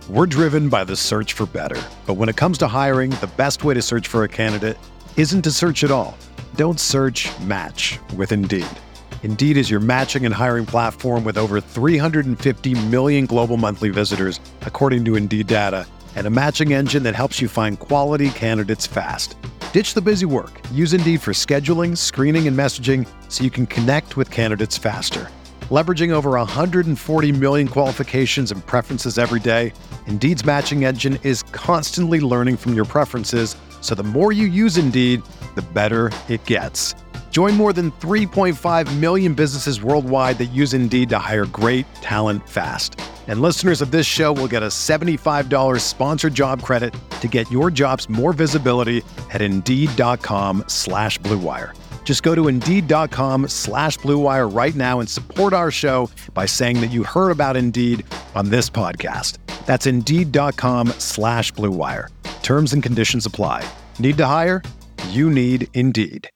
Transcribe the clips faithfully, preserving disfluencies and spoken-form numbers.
We're driven by the search for better. But when it comes to hiring, the best way to search for a candidate isn't to search at all. Don't search, match with Indeed. Indeed is your matching and hiring platform with over three hundred fifty million global monthly visitors, according to Indeed data, and a matching engine that helps you find quality candidates fast. Ditch the busy work. Use Indeed for scheduling, screening, and messaging so you can connect with candidates faster. Leveraging over one hundred forty million qualifications and preferences every day, Indeed's matching engine is constantly learning from your preferences, so the more you use Indeed, the better it gets. Join more than three point five million businesses worldwide that use Indeed to hire great talent fast. And listeners of this show will get a seventy-five dollars sponsored job credit to get your jobs more visibility at Indeed.com slash Blue Wire. Just go to Indeed.com slash Blue Wire right now and support our show by saying that you heard about Indeed on this podcast. That's Indeed.com slash Blue Wire. Terms and conditions apply. Need to hire? You need Indeed.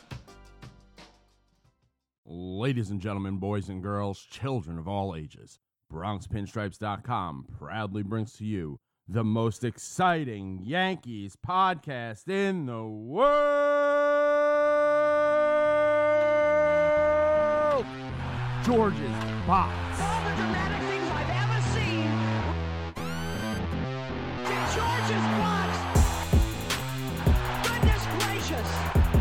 Ladies and gentlemen, boys and girls, children of all ages, Bronx Pinstripes dot com proudly brings to you the most exciting Yankees podcast in the world, George's Box. All the dramatic things I've ever seen. George's Box. Goodness gracious.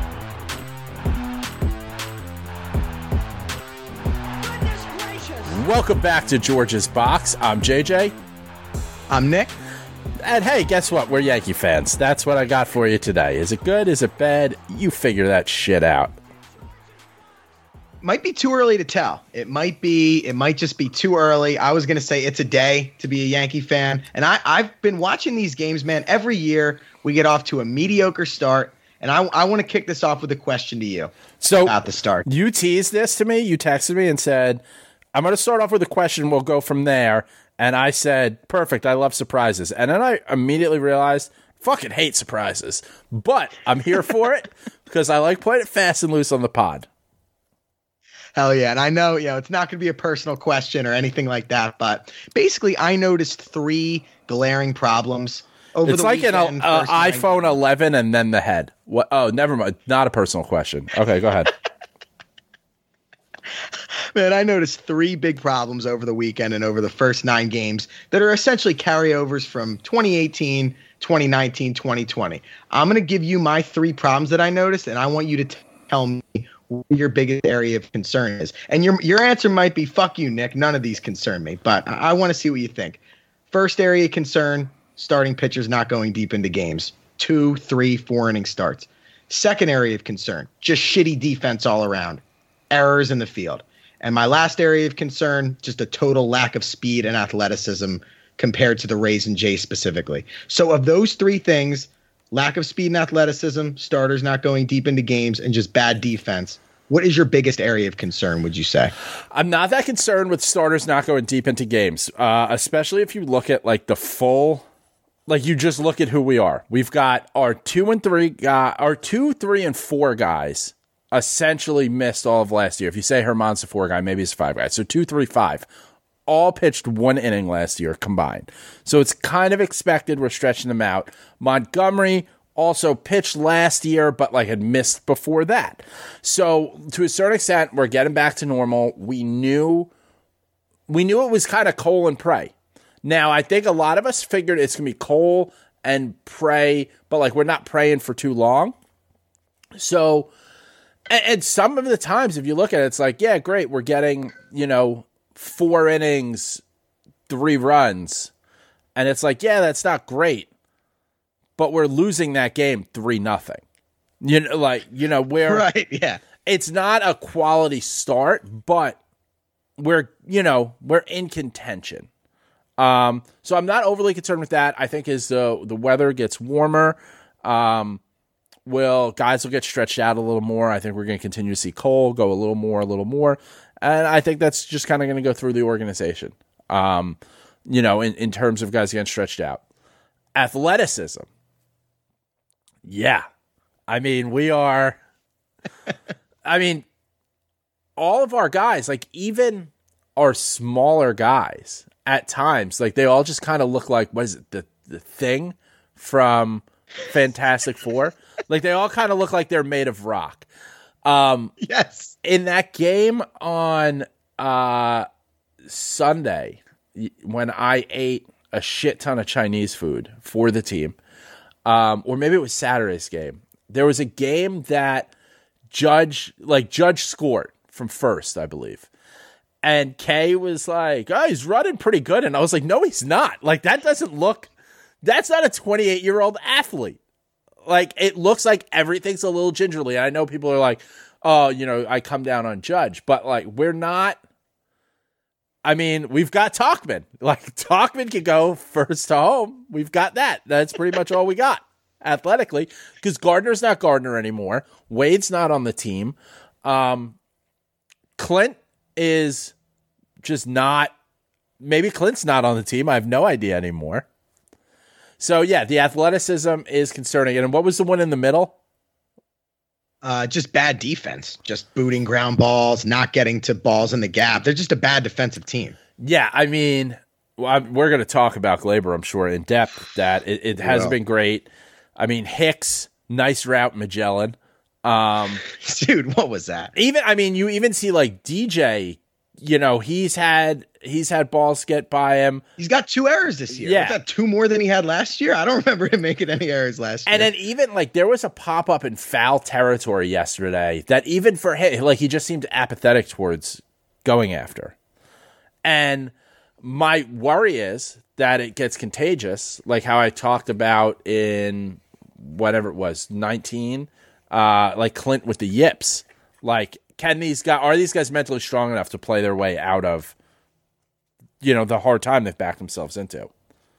Goodness gracious. Welcome back to George's Box. I'm J J. I'm Nick. And hey, guess what? We're Yankee fans. That's what I got for you today. Is it good? Is it bad? You figure that shit out. Might be too early to tell. It might be, it might just be too early. I was going to say it's a day to be a Yankee fan. And I, I've been watching these games, man. Every year we get off to a mediocre start. And I, I want to kick this off with a question to you so about the start. You teased this to me. You texted me and said, I'm going to start off with a question. We'll go from there. And I said, perfect. I love surprises. And then I immediately realized, fucking hate surprises. But I'm here for it because I like playing it fast and loose on the pod. Hell yeah. And I know, you know, it's not going to be a personal question or anything like that. But basically, I noticed three glaring problems over it's the like weekend. It's like an uh, iPhone eleven and then the head. What? Oh, never mind. Not a personal question. Okay, go ahead. Man, I noticed three big problems over the weekend and over the first nine games that are essentially carryovers from twenty eighteen, twenty nineteen, twenty twenty. I'm going to give you my three problems that I noticed, and I want you to t- tell me what your biggest area of concern is. And your your answer might be, fuck you, Nick. None of these concern me, but I, I want to see what you think. First area of concern, starting pitchers not going deep into games. Two, three, four inning starts. Second area of concern, just shitty defense all around. Errors in the field. And my last area of concern, just a total lack of speed and athleticism compared to the Rays and Jays specifically. So of those three things, lack of speed and athleticism, starters not going deep into games, and just bad defense, what is your biggest area of concern, would you say? I'm not that concerned with starters not going deep into games, uh, especially if you look at like the full, like you just look at who we are. We've got our two and three guy, our two, three, and four guys essentially missed all of last year. If you say Herman's a four guy, maybe it's a five guy. So two, three, five, all pitched one inning last year combined. So it's kind of expected we're stretching them out. Montgomery also pitched last year, but like had missed before that. So to a certain extent, we're getting back to normal. We knew, we knew it was kind of Cole and Pray. Now I think a lot of us figured it's gonna be Cole and Pray, but like we're not praying for too long. So. And some of the times, if you look at it, it's like, yeah, great. We're getting, you know, four innings, three runs. And it's like, yeah, that's not great. But we're losing that game three nothing. You know, like, you know, where right, yeah. It's not a quality start, but we're, you know, we're in contention. Um, so I'm not overly concerned with that. I think as the the weather gets warmer, um, Will guys will get stretched out a little more. I think we're going to continue to see Cole go a little more, a little more. And I think that's just kind of going to go through the organization, um, you know, in, in terms of guys getting stretched out. Athleticism. Yeah. I mean, we are, I mean, all of our guys, like even our smaller guys, at times. Like they all just kind of look like, what is it, the, the Thing from Fantastic Four? Like they all kind of look like they're made of rock. Um, yes. In that game on uh, Sunday, when I ate a shit ton of Chinese food for the team, um, or maybe it was Saturday's game, there was a game that Judge, like Judge scored from first, I believe. And Kay was like, oh, he's running pretty good. And I was like, no, he's not. Like, that doesn't look, that's not a twenty-eight-year-old athlete. Like, it looks like everything's a little gingerly. And I know people are like, oh, you know, I come down on Judge. But, like, we're not, I mean, we've got Talkman. Like, Talkman can go first to home. We've got that. That's pretty much all we got athletically. Because Gardner's not Gardner anymore. Wade's not on the team. Um, Clint is just not, maybe Clint's not on the team. I have no idea anymore. So, yeah, the athleticism is concerning. And what was the one in the middle? Uh, just bad defense, just booting ground balls, not getting to balls in the gap. They're just a bad defensive team. Yeah, I mean, well, I'm, we're going to talk about Glaber, I'm sure, in depth. That it, it has Yeah. been great. I mean, Hicks, nice route, Magellan. Um, Dude, what was that? even, I mean, you even see like D J. You know, he's had he's had balls get by him. He's got two errors this year. Yeah. Was that two more than he had last year? I don't remember him making any errors last year. And then even like there was a pop up in foul territory yesterday that even for him, like he just seemed apathetic towards going after. And my worry is that it gets contagious, like how I talked about in whatever it was, nineteen, uh, like Clint with the yips. Like, can these guys, are these guys mentally strong enough to play their way out of, you know, the hard time they've backed themselves into?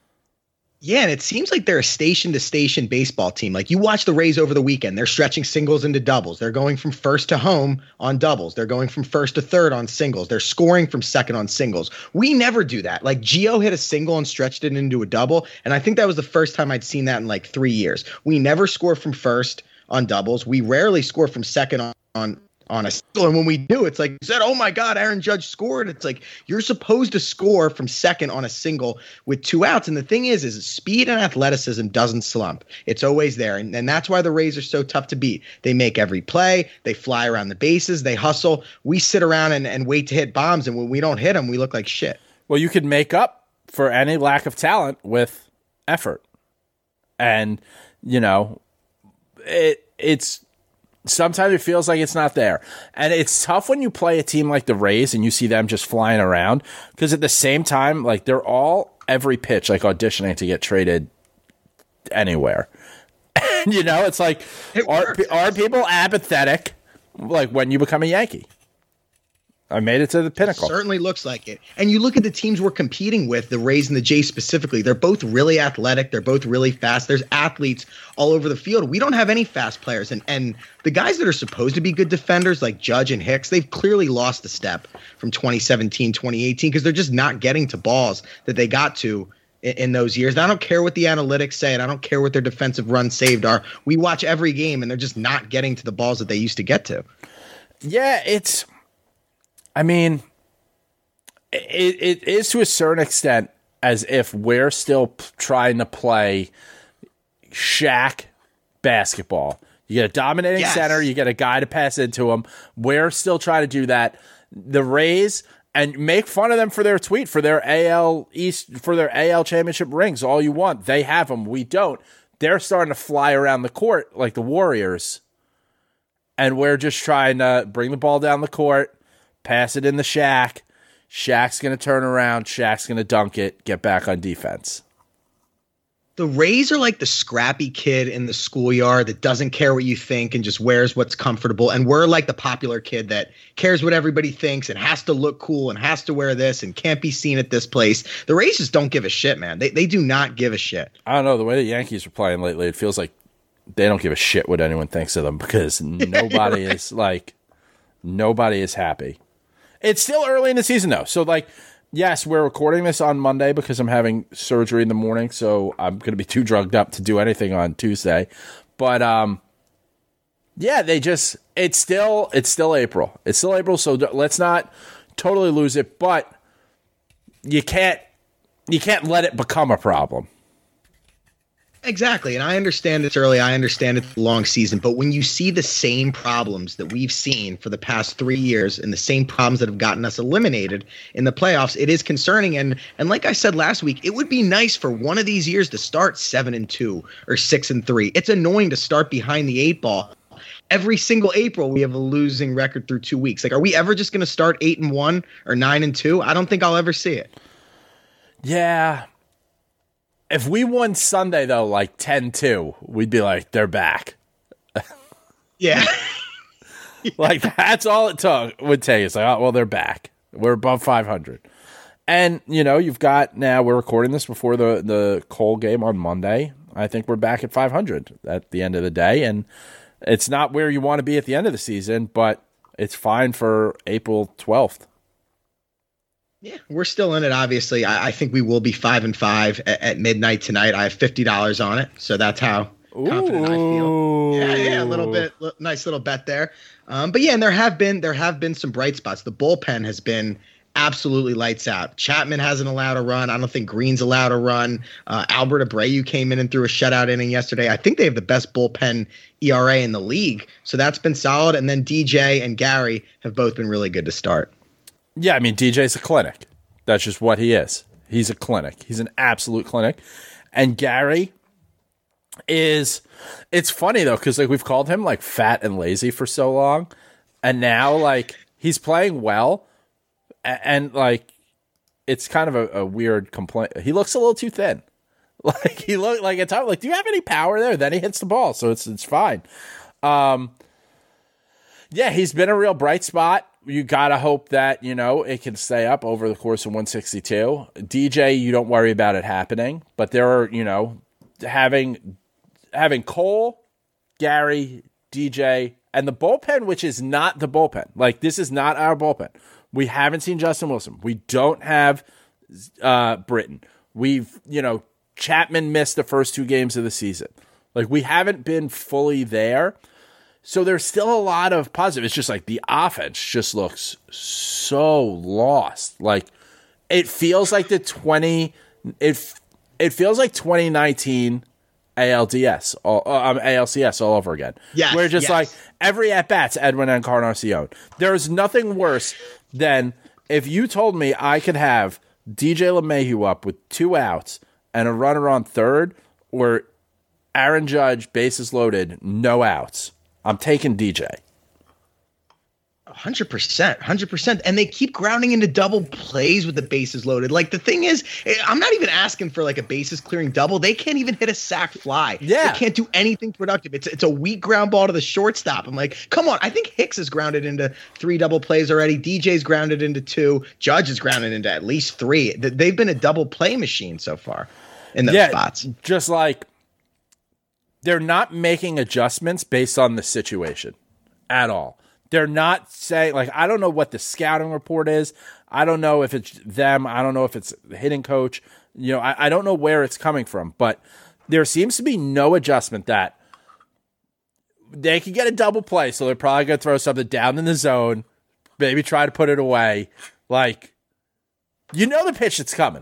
Yeah, and it seems like they're a station-to-station baseball team. Like, you watch the Rays over the weekend. They're stretching singles into doubles. They're going from first to home on doubles. They're going from first to third on singles. They're scoring from second on singles. We never do that. Like, Gio hit a single and stretched it into a double, and I think that was the first time I'd seen that in, like, three years. We never score from first on doubles. We rarely score from second on, on on a single, and when we do, it's like you said, oh my God, Aaron Judge scored. It's like you're supposed to score from second on a single with two outs. And the thing is, is speed and athleticism doesn't slump. It's always there. And, and that's why the Rays are so tough to beat. They make every play. They fly around the bases. They hustle. We sit around and, and wait to hit bombs. And when we don't hit them, we look like shit. Well, you could make up for any lack of talent with effort. And, you know, it it's sometimes it feels like it's not there. And it's tough when you play a team like the Rays and you see them just flying around, because at the same time, like, they're all every pitch like auditioning to get traded anywhere. And, you know, it's like, It are, works. are people apathetic like when you become a Yankee? I made it to the pinnacle. Certainly looks like it. And you look at the teams we're competing with, the Rays and the Jays specifically, they're both really athletic. They're both really fast. There's athletes all over the field. We don't have any fast players. And and the guys that are supposed to be good defenders like Judge and Hicks, they've clearly lost a step from twenty seventeen, twenty eighteen, because they're just not getting to balls that they got to in, in those years. And I don't care what the analytics say, and I don't care what their defensive runs saved are. We watch every game, and they're just not getting to the balls that they used to get to. Yeah, it's, I mean, it, it is to a certain extent as if we're still p- trying to play Shaq basketball. You get a dominating Yes. center, you get a guy to pass into him. We're still trying to do that. The Rays, and make fun of them for their tweet, for their A L East, for their A L championship rings, all you want. They have them. We don't. They're starting to fly around the court like the Warriors. And we're just trying to bring the ball down the court, pass it in the Shaq. Shaq's going to turn around. Shaq's going to dunk it, get back on defense. The Rays are like the scrappy kid in the schoolyard that doesn't care what you think and just wears what's comfortable. And we're like the popular kid that cares what everybody thinks and has to look cool and has to wear this and can't be seen at this place. The Rays just don't give a shit, man. They they do not give a shit. I don't know. The way the Yankees are playing lately, it feels like they don't give a shit what anyone thinks of them, because nobody is like, nobody is happy. It's still early in the season, though. So, like, yes, we're recording this on Monday because I'm having surgery in the morning, so I'm going to be too drugged up to do anything on Tuesday. But, um, yeah, they just, it's still, it's still April. It's still April, so let's not totally lose it. But you can't, you can't let it become a problem. Exactly. And I understand it's early. I understand it's a long season. But when you see the same problems that we've seen for the past three years and the same problems that have gotten us eliminated in the playoffs, it is concerning. And and like I said last week, it would be nice for one of these years to start seven and two or six and three. It's annoying to start behind the eight ball. Every single April, we have a losing record through two weeks. Like, are we ever just going to start eight and one or nine and two? I don't think I'll ever see it. Yeah. If we won Sunday, though, like ten two, we'd be like, they're back. Yeah. Like, that's all it took, would take. It's like, oh, well, they're back. We're above five hundred. And, you know, you've got now, we're recording this before the, the Cole game on Monday. I think we're back at five hundred at the end of the day. And it's not where you want to be at the end of the season, but it's fine for April twelfth. Yeah, we're still in it. Obviously, I, I think we will be five and five at, at midnight tonight. I have fifty dollars on it, so that's how confident I feel. Yeah, yeah, a little bit, li- nice little bet there. Um, but yeah, and there have been there have been some bright spots. The bullpen has been absolutely lights out. Chapman hasn't allowed a run. I don't think Green's allowed a run. Uh, Albert Abreu came in and threw a shutout inning yesterday. I think they have the best bullpen E R A in the league, so that's been solid. And then D J and Gary have both been really good to start. Yeah, I mean, D J's a clinic. That's just what he is. He's a clinic. He's an absolute clinic. And Gary is, it's funny though, because like we've called him like fat and lazy for so long, and now like he's playing well, and, and like it's kind of a, a weird complaint. He looks a little too thin. Like he looked like at times like, do you have any power there? Then he hits the ball, so it's it's fine. Um, yeah, he's been a real bright spot. You got to hope that, you know, it can stay up over the course of one sixty-two. D J, you don't worry about it happening. But there are, you know, having having Cole, Gary, D J, and the bullpen, which is not the bullpen. Like, this is not our bullpen. We haven't seen Justin Wilson. We don't have uh, Britton. We've, you know, Chapman missed the first two games of the season. Like, we haven't been fully there. So there's still a lot of positive. It's just like the offense just looks so lost. Like it feels like the twenty it it feels like twenty nineteen A L D S all, um, A L C S all over again. Yes, Where just yes. like every at bat's Edwin Encarnacion. There's nothing worse than if you told me I could have D J LeMahieu up with two outs and a runner on third, or Aaron Judge bases loaded, no outs. I'm taking D J. one hundred percent, one hundred percent. And they keep grounding into double plays with the bases loaded. Like, the thing is, I'm not even asking for like a bases clearing double. They can't even hit a sac fly. Yeah. They can't do anything productive. It's it's a weak ground ball to the shortstop. I'm like, come on. I think Hicks is grounded into three double plays already. D J's grounded into two. Judge is grounded into at least three. They've been a double play machine so far in those yeah, spots. Just like they're not making adjustments based on the situation at all. They're not saying, like, I don't know what the scouting report is. I don't know if it's them. I don't know if it's the hitting coach. You know, I, I don't know where it's coming from, but there seems to be no adjustment that they can get a double play. So they're probably going to throw something down in the zone, maybe try to put it away. Like, you know, the pitch that's coming.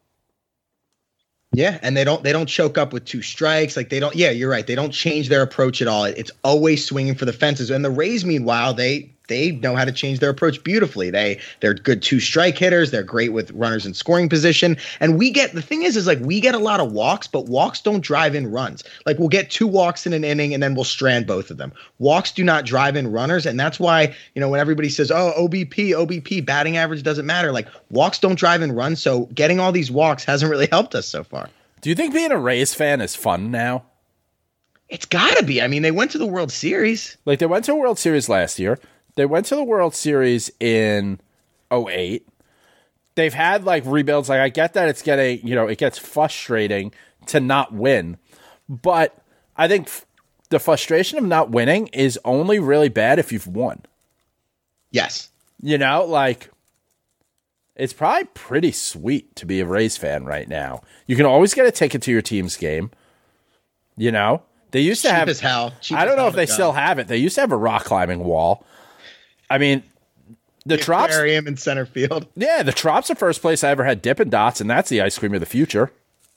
Yeah, and they don't they don't choke up with two strikes. Like they don't. Yeah, you're right. They don't change their approach at all. It's always swinging for the fences. And the Rays, meanwhile, they they know how to change their approach beautifully. They they're good two strike hitters. They're great with runners in scoring position. And we get the thing is is like we get a lot of walks, but walks don't drive in runs. Like we'll get two walks in an inning and then we'll strand both of them. Walks do not drive in runners, and that's why, you know, when everybody says, "Oh, O B P, O B P, batting average doesn't matter," like walks don't drive in runs. So getting all these walks hasn't really helped us so far. Do you think being a Rays fan is fun now? It's got to be. I mean, they went to the World Series. Like, they went to a World Series last year. They went to the World Series in oh eight. They've had, like, rebuilds. Like, I get that it's getting, you know, it gets frustrating to not win. But I think f- the frustration of not winning is only really bad if you've won. Yes. You know, like, it's probably pretty sweet to be a Rays fan right now. You can always get a ticket to your team's game. You know, they used to Cheap have. as hell. Cheap I as don't know hell if they to still go. have it. They used to have a rock climbing wall. I mean, The Trops, aquarium in center field. yeah, the Trops the first place I ever had Dippin' Dots, and that's the ice cream of the future.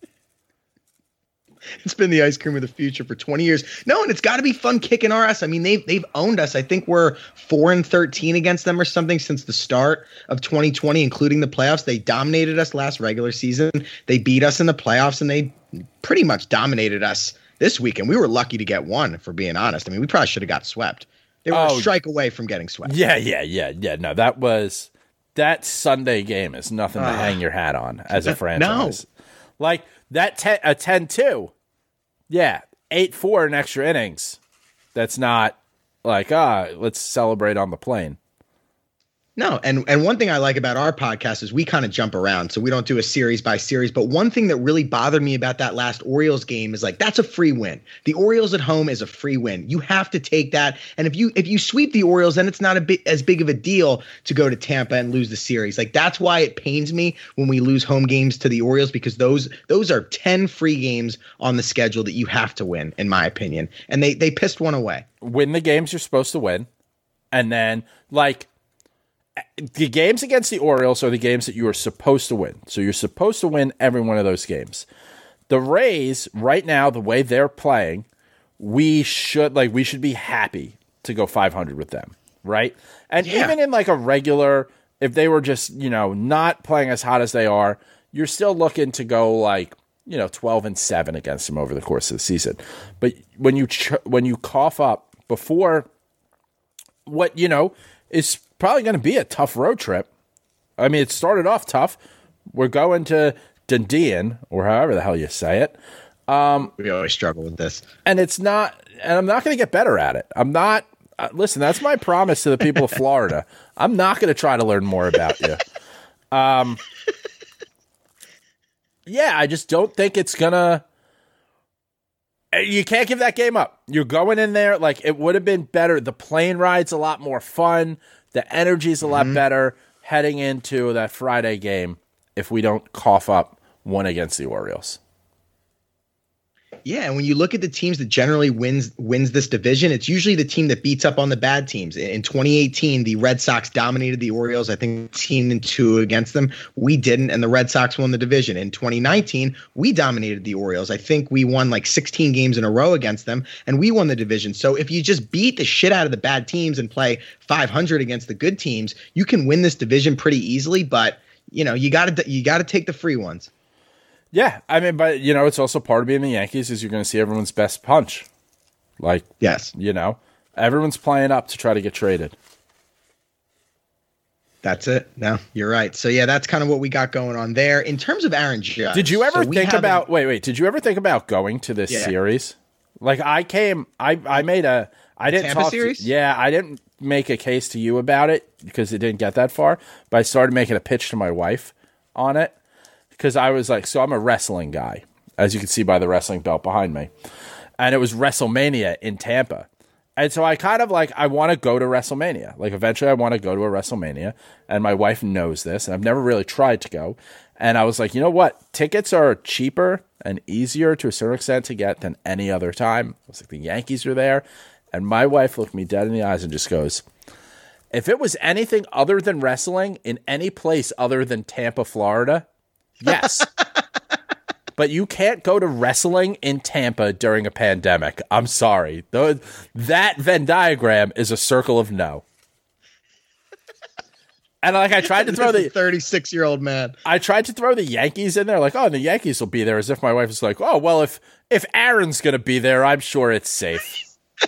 It's been the ice cream of the future for twenty years. No, and it's got to be fun kicking our ass. I mean, they've they've owned us. I think we're four and thirteen against them or something since the start of twenty twenty, including the playoffs. They dominated us last regular season. They beat us in the playoffs, and they pretty much dominated us this weekend. We were lucky to get one, for being honest. I mean, we probably should have got swept. They were Oh. a strike away from getting swept. Yeah, yeah, yeah, yeah. No, that was that Sunday game is nothing to Uh, hang your hat on as a franchise. Like that ten, a ten two. Yeah, eight four in extra innings. That's not like, ah, let's celebrate on the plane. No, and and one thing I like about our podcast is we kind of jump around, so we don't do a series by series. But one thing that really bothered me about that last Orioles game is like that's a free win. The Orioles at home is a free win. You have to take that. And if you if you sweep the Orioles, then it's not a bit as big of a deal to go to Tampa and lose the series. Like that's why it pains me when we lose home games to the Orioles, because those those are ten free games on the schedule that you have to win, in my opinion. And they they pissed one away. Win the games you're supposed to win, and then like. The games against the Orioles are the games that you are supposed to win. So you're supposed to win every one of those games. The Rays, right now, the way they're playing, we should like we should be happy to go five hundred with them, right? And Yeah. even in like a regular, if they were just, you know, not playing as hot as they are, you're still looking to go like, you know, twelve and seven against them over the course of the season. But when you ch- when you cough up before what, you know, is probably going to be a tough road trip. I mean, it started off tough. We're going to Dunedin, or however the hell you say it. We always struggle with this. And it's not, and I'm not going to get better at it. I'm not, uh, listen, that's my promise to the people of Florida. I'm not going to try to learn more about you. Um, yeah, I just don't think it's going to, you can't give that game up. You're going in there, like, it would have been better. The plane ride's a lot more fun. The energy's a lot Mm-hmm. better heading into that Friday game if we don't cough up one against the Orioles. Yeah, and when you look at the teams that generally wins wins this division, it's usually the team that beats up on the bad teams. In, in twenty eighteen, the Red Sox dominated the Orioles, I think eighteen and two against them. We didn't, and the Red Sox won the division. In twenty nineteen, we dominated the Orioles. I think we won like sixteen games in a row against them, and we won the division. So if you just beat the shit out of the bad teams and play five hundred against the good teams, you can win this division pretty easily, but you know, you got to you got to take the free ones. Yeah, I mean, but, you know, it's also part of being the Yankees is you're going to see everyone's best punch. Like, Yes. you know, everyone's playing up to try to get traded. That's it. No, you're right. So yeah, that's kind of what we got going on there. In terms of Aaron Judge, Did you ever so we think haven't- about, wait, wait, did you ever think about going to this Yeah. series? Like, I came, I, I made a, I didn't Tampa talk series? To, yeah, I didn't make a case to you about it because it didn't get that far, but I started making a pitch to my wife on it. Because I was like, so I'm a wrestling guy, as you can see by the wrestling belt behind me. And it was WrestleMania in Tampa. And so I kind of like, I want to go to WrestleMania. Like, eventually I want to go to a WrestleMania. And my wife knows this. And I've never really tried to go. And I was like, you know what? Tickets are cheaper and easier to a certain extent to get than any other time. I was like, the Yankees are there. And my wife looked me dead in the eyes and just goes, if it was anything other than wrestling in any place other than Tampa, Florida, yes. But you can't go to wrestling in Tampa during a pandemic. I'm sorry. Though that Venn diagram is a circle of no. And like I tried to throw This is the a thirty-six-year-old man. I tried to throw the Yankees in there, like, oh, the Yankees will be there, as if my wife was like, oh, well, if if Aaron's gonna be there, I'm sure it's safe.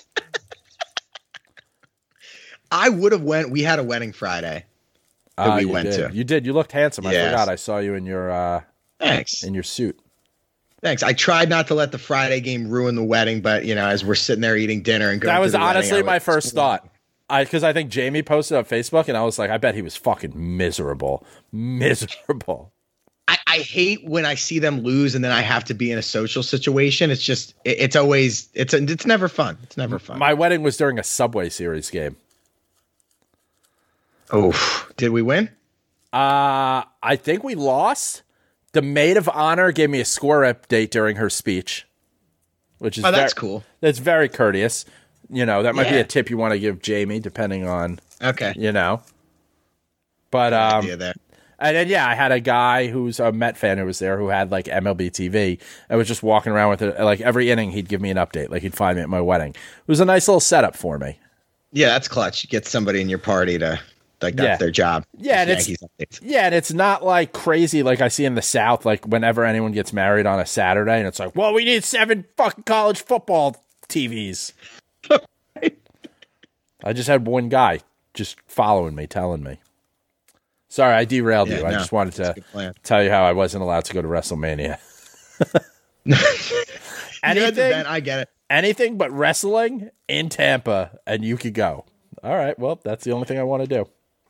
I would have went. We had a wedding Friday that Uh, we you went did. to. You did. You looked handsome. I Yes. forgot. I saw you in your uh, Thanks. in your suit. Thanks. I tried not to let the Friday game ruin the wedding, but you know, as we're sitting there eating dinner and going, That was to the wedding, honestly I my was- first thought. I because I think Jamie posted on Facebook, and I was like, I bet he was fucking miserable, miserable. I, I hate when I see them lose and then I have to be in a social situation. It's just, it, it's always, it's a, it's never fun. It's never fun. My wedding was during a Subway Series game. Oh, did we win? Uh, I think we lost. The maid of honor gave me a score update during her speech, which is Oh, that's ver- cool. That's very courteous. You know, that might be Yeah. a tip you want to give Jamie, depending on, Okay. you know. But um, idea there. And then, yeah, I had a guy who's a Met fan who was there who had, like, M L B T V and was just walking around with it. Like, every inning, he'd give me an update. Like, he'd find me at my wedding. It was a nice little setup for me. Yeah, that's clutch. You get somebody in your party to, like, that's Yeah. their job. Yeah, and Yankees it's, updates. yeah, and it's not, like, crazy like I see in the South, like, whenever anyone gets married on a Saturday, and it's like, well, we need seven fucking college football T Vs. I just had one guy just following me, telling me. Sorry, I derailed Yeah, you. I no, just wanted that's a to good plan. tell you how I wasn't allowed to go to WrestleMania. You had the anything, bet, I get it. anything but wrestling in Tampa, and you could go. All right, well, that's the only thing I want to do.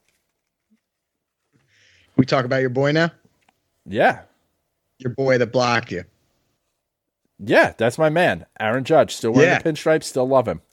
We talk about your boy now? Yeah, Your boy that blocked you. yeah, that's my man, Aaron Judge. Still wearing Yeah. the pinstripes, still love him.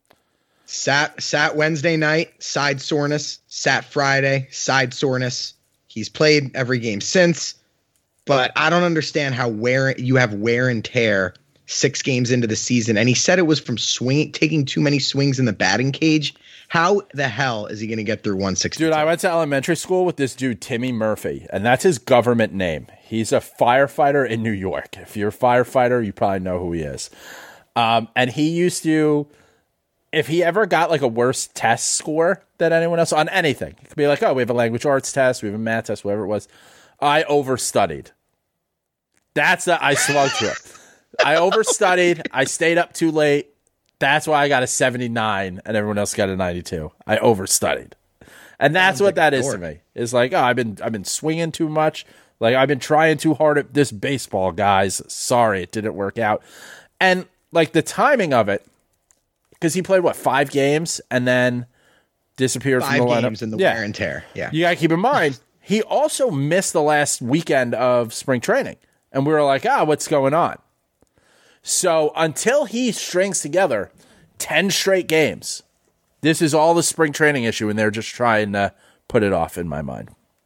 Sat sat Wednesday night, side soreness. Sat Friday, side soreness. He's played every game since, but I don't understand how wear you have wear and tear six games into the season. And he said it was from swing taking too many swings in the batting cage. How the hell is he going to get through one sixty? Dude, I went to elementary school with this dude, Timmy Murphy, and that's his government name. He's a firefighter in New York. If you're a firefighter, you probably know who he is. Um, and he used to, if he ever got like a worse test score than anyone else on anything, it could be like, oh, we have a language arts test, we have a math test, whatever it was. I overstudied. That's the, I slugged through it. I overstudied. I stayed up too late. That's why I got a seventy-nine and everyone else got a ninety-two. I overstudied. And that's what that is to me. It's like, oh, I've been I've been swinging too much. Like, I've been trying too hard at this baseball, guys. Sorry, it didn't work out. And like the timing of it, because he played what, five games and then disappeared Five from the lineup. games in the Yeah. wear and tear. Yeah. You gotta keep in mind, he also missed the last weekend of spring training. And we were like, ah, what's going on? So until he strings together ten straight games, this is all the spring training issue, and they're just trying to put it off in my mind.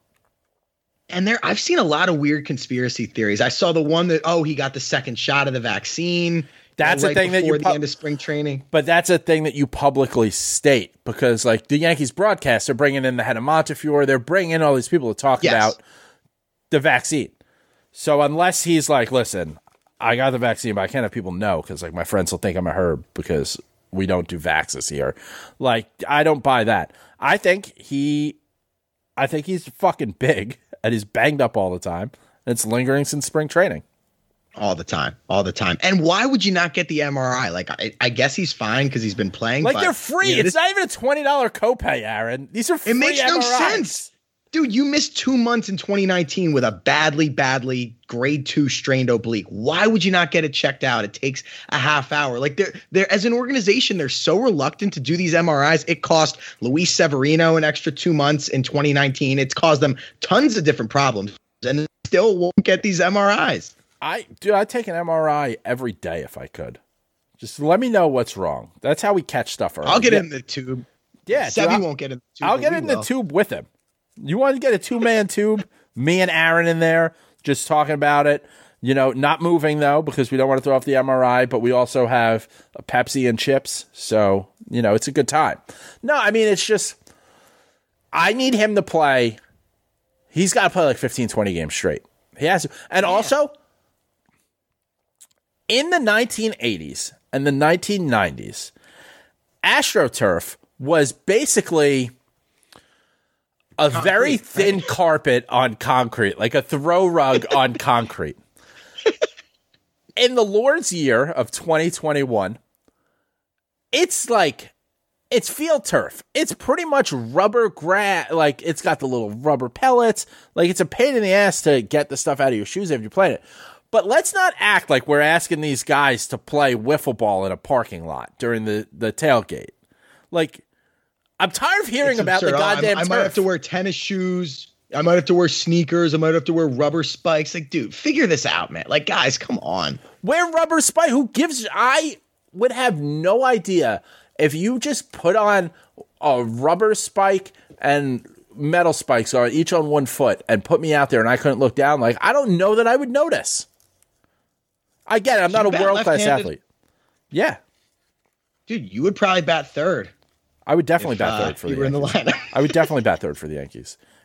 And there, I've seen a lot of weird conspiracy theories. I saw the one that, oh, he got the second shot of the vaccine. That's uh, the thing that you before the pub- end of spring training. But that's a thing that you publicly state, because like the Yankees broadcast, they're bringing in the head of Montefiore, they're bringing in all these people to talk Yes. about the vaccine. So unless he's like, listen, I got the vaccine, but I can't have people know because like my friends will think I'm a herb because we don't do vaxes here. Like, I don't buy that. I think he, I think he's fucking big and he's banged up all the time. And it's lingering since spring training. All the time, all the time. And why would you not get the M R I? Like, I, I guess he's fine because he's been playing. Like, but, they're free. you know, It's this- not even a twenty dollars copay, Aaron. These are free It makes no M R Is. sense. Dude, you missed two months in twenty nineteen with a badly, badly grade two strained oblique. Why would you not get it checked out? It takes a half hour. Like they're they're as an organization, they're so reluctant to do these M R Is. It cost Luis Severino an extra two months in twenty nineteen. It's caused them tons of different problems, and they still won't get these M R Is. I dude, I'd take an M R I every day if I could. Just let me know what's wrong. That's how we catch stuff early. I'll get yeah. it in the tube. Yeah, Sevy dude, I'll- won't get in the tube. I'll but get we in the will. tube with him. You want to get a two-man tube? Me and Aaron in there, just talking about it. You know, not moving, though, because we don't want to throw off the M R I, but we also have a Pepsi and chips. So, you know, it's a good time. No, I mean, it's just, I need him to play. He's got to play like fifteen, twenty games straight. He has to. And also, in the nineteen eighties and the nineteen nineties, AstroTurf was basically a Concrete, very right? thin carpet on concrete, like a throw rug on concrete. In the Lord's year of twenty twenty-one, it's like, it's field turf. It's pretty much rubber grass. Like, it's got the little rubber pellets. Like, it's a pain in the ass to get the stuff out of your shoes if you're playing it. But let's not act like we're asking these guys to play wiffle ball in a parking lot during the, the tailgate. Like, I'm tired of hearing It's about absurd. the Oh, I'm- goddamn I turf. might have to wear tennis shoes. I might have to wear sneakers. I might have to wear rubber spikes. Like, dude, figure this out, man. Like, guys, come on. Wear rubber spike. Who gives? I would have no idea if you just put on a rubber spike and metal spikes are each on one foot and put me out there and I couldn't look down. Like, I don't know that I would notice. I get it. I'm not You a bat world class left-handed? athlete. Yeah, Dude, you would probably bat third. I would definitely if, bat uh, third for you the were in the Yankees. lineup. I would definitely bat third for the Yankees.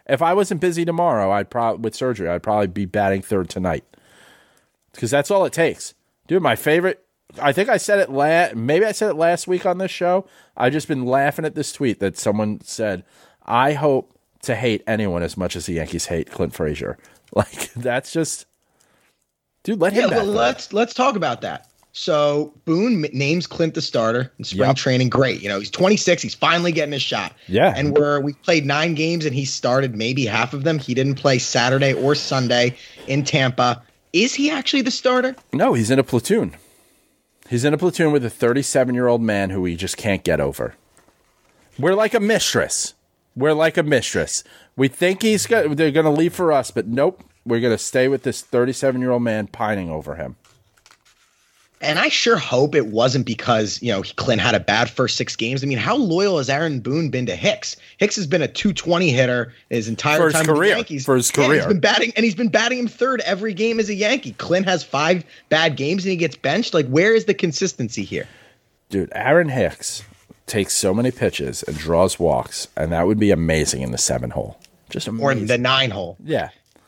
If I wasn't busy tomorrow, I'd probably with surgery, I'd probably be batting third tonight. Because that's all it takes. Dude, my favorite, I think I said it last, maybe I said it last week on this show. I've just been laughing at this tweet that someone said, I hope to hate anyone as much as the Yankees hate Clint Frazier. Like, that's just, dude, let him Yeah, bat well, third. let's let's talk about that. So Boone m- names Clint the starter in spring Yep. training. Great, you know he's twenty-six. He's finally getting his shot. Yeah. and we're we played nine games and he started maybe half of them. He didn't play Saturday or Sunday in Tampa. Is he actually the starter? No, he's in a platoon. He's in a platoon with a thirty-seven-year-old man who we just can't get over. We're like a mistress. We're like a mistress. We think he's go- they're going to leave for us, but nope. We're going to stay with this thirty-seven-year-old man pining over him. And I sure hope it wasn't because, you know, Clint had a bad first six games. I mean, how loyal has Aaron Boone been to Hicks? Hicks has been a two twenty hitter his entire For his time with career. the Yankees. For his Yeah, career. he's been batting, and he's been batting him third every game as a Yankee. Clint has five bad games and he gets benched. Like, where is the consistency here? Dude, Aaron Hicks takes so many pitches and draws walks, and that would be amazing in the seven hole. Just amazing. Or the nine hole. Yeah.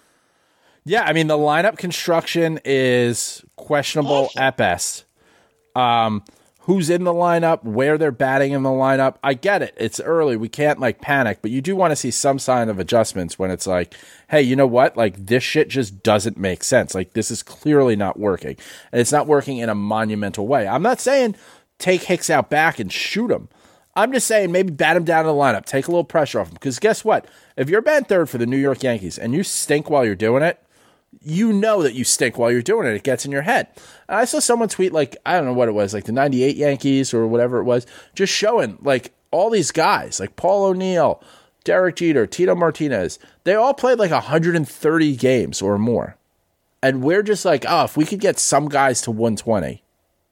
Yeah, I mean, the lineup construction is questionable Awful. at best. Um, who's in the lineup, where they're batting in the lineup. I get it. It's early. We can't, like, panic, but you do want to see some sign of adjustments when it's like, hey, you know what? Like, this shit just doesn't make sense. Like, this is clearly not working. And it's not working in a monumental way. I'm not saying take Hicks out back and shoot him. I'm just saying maybe bat him down in the lineup, take a little pressure off him. Because guess what? If you're batting third for the New York Yankees and you stink while you're doing it, you know that you stink while you're doing it. It gets in your head. And I saw someone tweet, like, I don't know what it was, like the ninety-eight Yankees or whatever it was, just showing, like, all these guys, like Paul O'Neill, Derek Jeter, Tito Martinez, they all played like one hundred thirty games or more. And we're just like, oh, if we could get some guys to one twenty,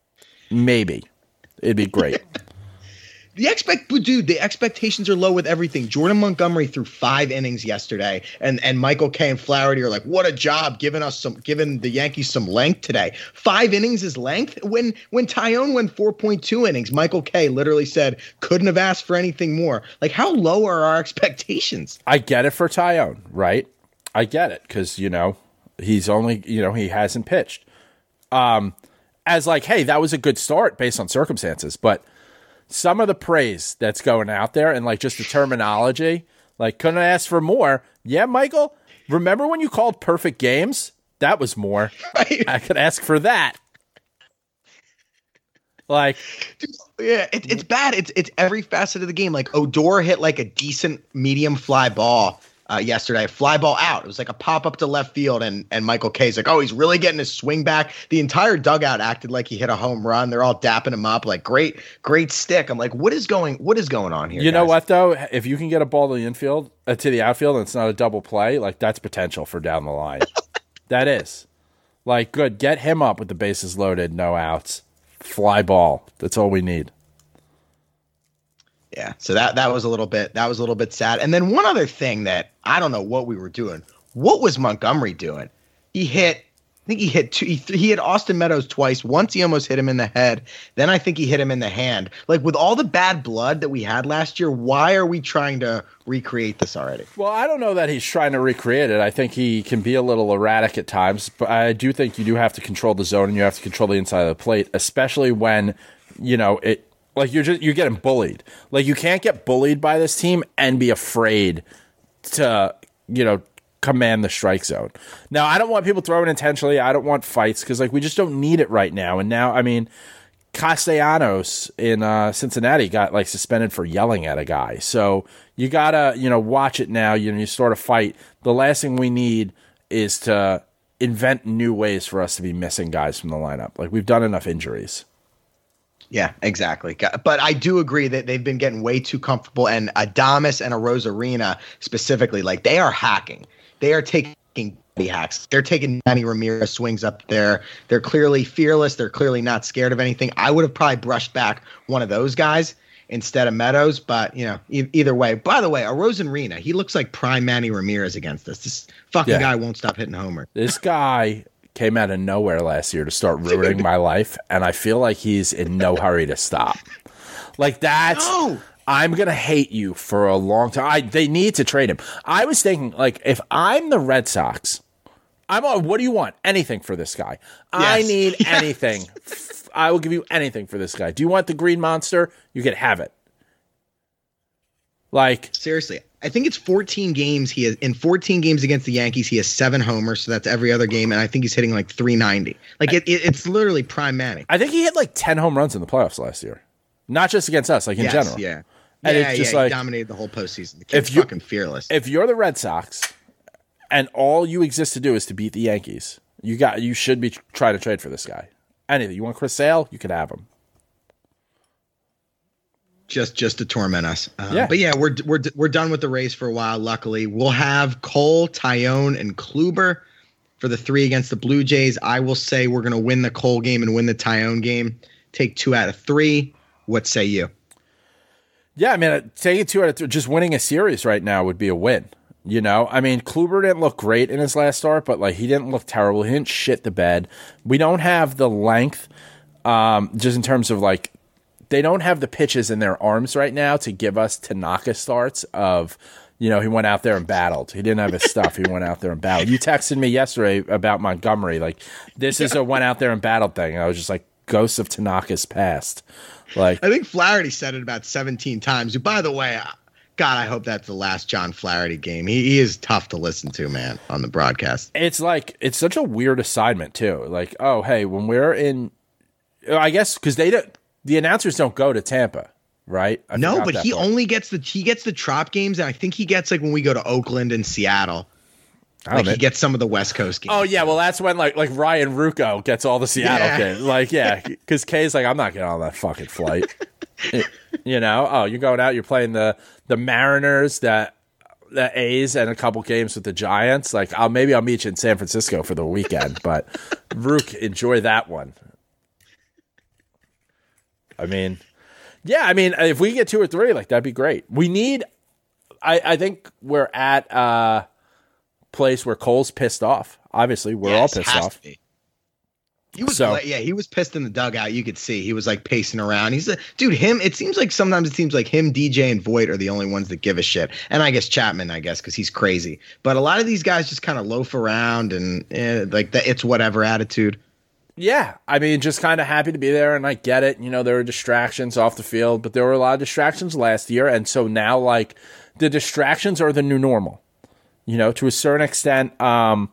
maybe. It'd be great. The expect, dude, the expectations are low with everything. Jordan Montgomery threw five innings yesterday, and and Michael Kay and Flaherty are like, "What a job, giving us some, giving the Yankees some length today." Five innings is length. When when Tyone went four point two innings, Michael Kay literally said, "Couldn't have asked for anything more." Like, how low are our expectations? I get it for Tyone, right? I get it because, you know, he's only, you know, he hasn't pitched. Um, as like, hey, that was a good start based on circumstances, but some of the praise that's going out there and like just the terminology, like couldn't ask for more. Yeah, Michael, remember when you called perfect games? That was more. Right? I could ask for that. Like, Yeah, it, it's bad. It's it's every facet of the game. Like Odor hit like a decent medium fly ball uh, yesterday, fly ball out. It was like a pop up to left field, and and Michael Kay's like, oh, he's really getting his swing back. The entire dugout acted like he hit a home run. They're all dapping him up, like great, great stick. I'm like, what is going, what is going on here? you know guys? what though? If you can get a ball to the infield, uh, to the outfield, and it's not a double play, like that's potential for down the line. That is, like, good. Get him up with the bases loaded, no outs, fly ball. That's all we need. Yeah, so that that was a little bit that was a little bit sad. And then one other thing that I don't know what we were doing. What was Montgomery doing? He hit, I think he hit two. He, he hit Austin Meadows twice. Once he almost hit him in the head. Then I think he hit him in the hand. Like with all the bad blood that we had last year, why are we trying to recreate this already? Well, I don't know that he's trying to recreate it. I think he can be a little erratic at times, but I do think you do have to control the zone and you have to control the inside of the plate, especially when, you know, it. Like you're just you're getting bullied. Like you can't get bullied by this team and be afraid to, you know, command the strike zone. Now, I don't want people throwing intentionally. I don't want fights because like we just don't need it right now. And now, I mean, Castellanos in uh, Cincinnati got like suspended for yelling at a guy. So you gotta, you know, watch it now. You know, you sort of fight. The last thing we need is to invent new ways for us to be missing guys from the lineup. Like we've done enough injuries. Yeah, exactly. But I do agree that they've been getting way too comfortable. And Adames and a Rosarina specifically, like they are hacking. They are taking hacks. They're taking Manny Ramirez swings up there. They're clearly fearless. They're clearly not scared of anything. I would have probably brushed back one of those guys instead of Meadows. But, you know, e- either way. By the way, a Rosarina, he looks like prime Manny Ramirez against us. This fucking Yeah. guy won't stop hitting homer. This guy came out of nowhere last year to start ruining my life, and I feel like he's in no hurry to stop. Like that's No. I'm going to hate you for a long time. I, they need to trade him. I was thinking, like, if I'm the Red Sox, I'm on, what do you want? Anything for this guy. Yes. I need yes. anything. I will give you anything for this guy. Do you want the green monster? You can have it. Like, seriously, I think it's fourteen games. He has in fourteen games against the Yankees. He has seven homers, so that's every other game, and I think he's hitting like three ninety. Like it, it, it's literally prime Manning. I think he hit like ten home runs in the playoffs last year, not just against us, like in yes, general. Yeah, and yeah, it's just yeah. like He dominated the whole postseason. The kid's if you, fucking fearless. If you're the Red Sox, and all you exist to do is to beat the Yankees, you got you should be trying to trade for this guy. Anything you want, Chris Sale, you could have him. Just, just to torment us. Um, yeah. But yeah, we're we're we're done with the race for a while. Luckily, we'll have Cole, Tyone, and Kluber for the three against the Blue Jays. I will say we're going to win the Cole game and win the Tyone game. Take two out of three. What say you? Yeah, I mean, taking two out of three, just winning a series right now would be a win. You know, I mean, Kluber didn't look great in his last start, but like he didn't look terrible. He didn't shit the bed. We don't have the length, um, just in terms of like. They don't have the pitches in their arms right now to give us Tanaka starts of, you know, he went out there and battled. He didn't have his stuff. He went out there and battled. You texted me yesterday about Montgomery. Like, this is a went out there and battled thing. And I was just like, ghosts of Tanaka's past. Like, I think Flaherty said it about seventeen times. By the way, God, I hope that's the last John Flaherty game. He, he is tough to listen to, man, on the broadcast. It's like, it's such a weird assignment, too. Like, oh, hey, when we're in, I guess, because they don't, the announcers don't go to Tampa, right? I no, but he part. only gets the he gets the Trop games, and I think he gets like when we go to Oakland and Seattle. Like he gets some of the West Coast games. Oh yeah, well that's when like like Ryan Rucco gets all the Seattle yeah. games. Like yeah, because Kay's like I'm not getting on that fucking flight. it, you know? Oh, you're going out. You're playing the the Mariners, that the A's, and a couple games with the Giants. Like I'll maybe I'll meet you in San Francisco for the weekend, but Rook, enjoy that one. I mean, yeah, I mean, if we get two or three, like that'd be great. We need, I, I think we're at a place where Cole's pissed off. Obviously, we're yes, all pissed off. He was, so, yeah, he was pissed in the dugout. You could see he was like pacing around. He's a dude. Him. It seems like sometimes it seems like him, D J, and Voit are the only ones that give a shit. And I guess Chapman, I guess, because he's crazy. But a lot of these guys just kind of loaf around and eh, like the it's whatever attitude. Yeah, I mean, just kind of happy to be there, and I get it. You know, there were distractions off the field, but there were a lot of distractions last year, and so now, like, the distractions are the new normal. You know, to a certain extent, um,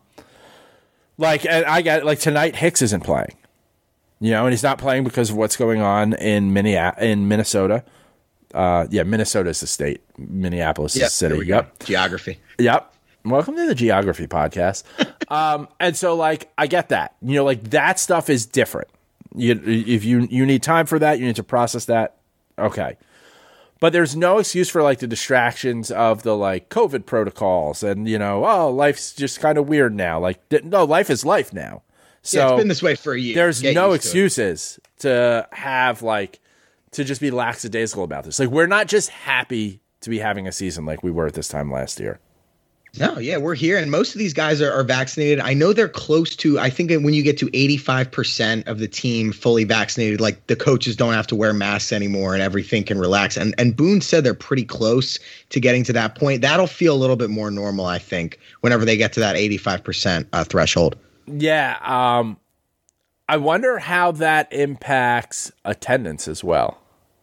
like, and I get it, like, tonight Hicks isn't playing. You know, and he's not playing because of what's going on in Minneapolis, in Minnesota. Uh, yeah, Minnesota is the state. Minneapolis is yep, the city. Go. Yep. Geography. Yep. Welcome to the Geography Podcast. um, and so, like, I get that. You know, like, that stuff is different. You, if you you need time for that, you need to process that. Okay. But there's no excuse for, like, the distractions of the, like, COVID protocols and, you know, oh, life's just kind of weird now. Like, no, life is life now. So yeah, it's been this way for a year. There's Get no excuses to, to have, like, to just be lackadaisical about this. Like, we're not just happy to be having a season like we were at this time last year. No, yeah, we're here, and most of these guys are, are vaccinated. I know they're close to, I think that when you get to eighty-five percent of the team fully vaccinated, like the coaches don't have to wear masks anymore and everything can relax. And and Boone said they're pretty close to getting to that point. That'll feel a little bit more normal, I think, whenever they get to that eighty-five percent uh, threshold. Yeah, um, I wonder how that impacts attendance as well.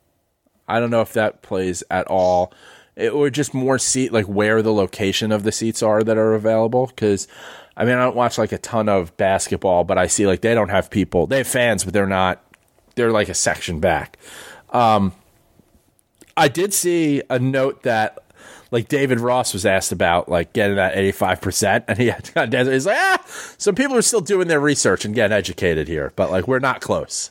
I don't know if that plays at all. It, or just more seat, like where the location of the seats are that are available. Because, I mean, I don't watch like a ton of basketball, but I see like they don't have people. They have fans, but they're not, they're like a section back. Um, I did see a note that like David Ross was asked about like getting that eighty-five percent. And he had, he's like, ah, some people are still doing their research and getting educated here, but like we're not close.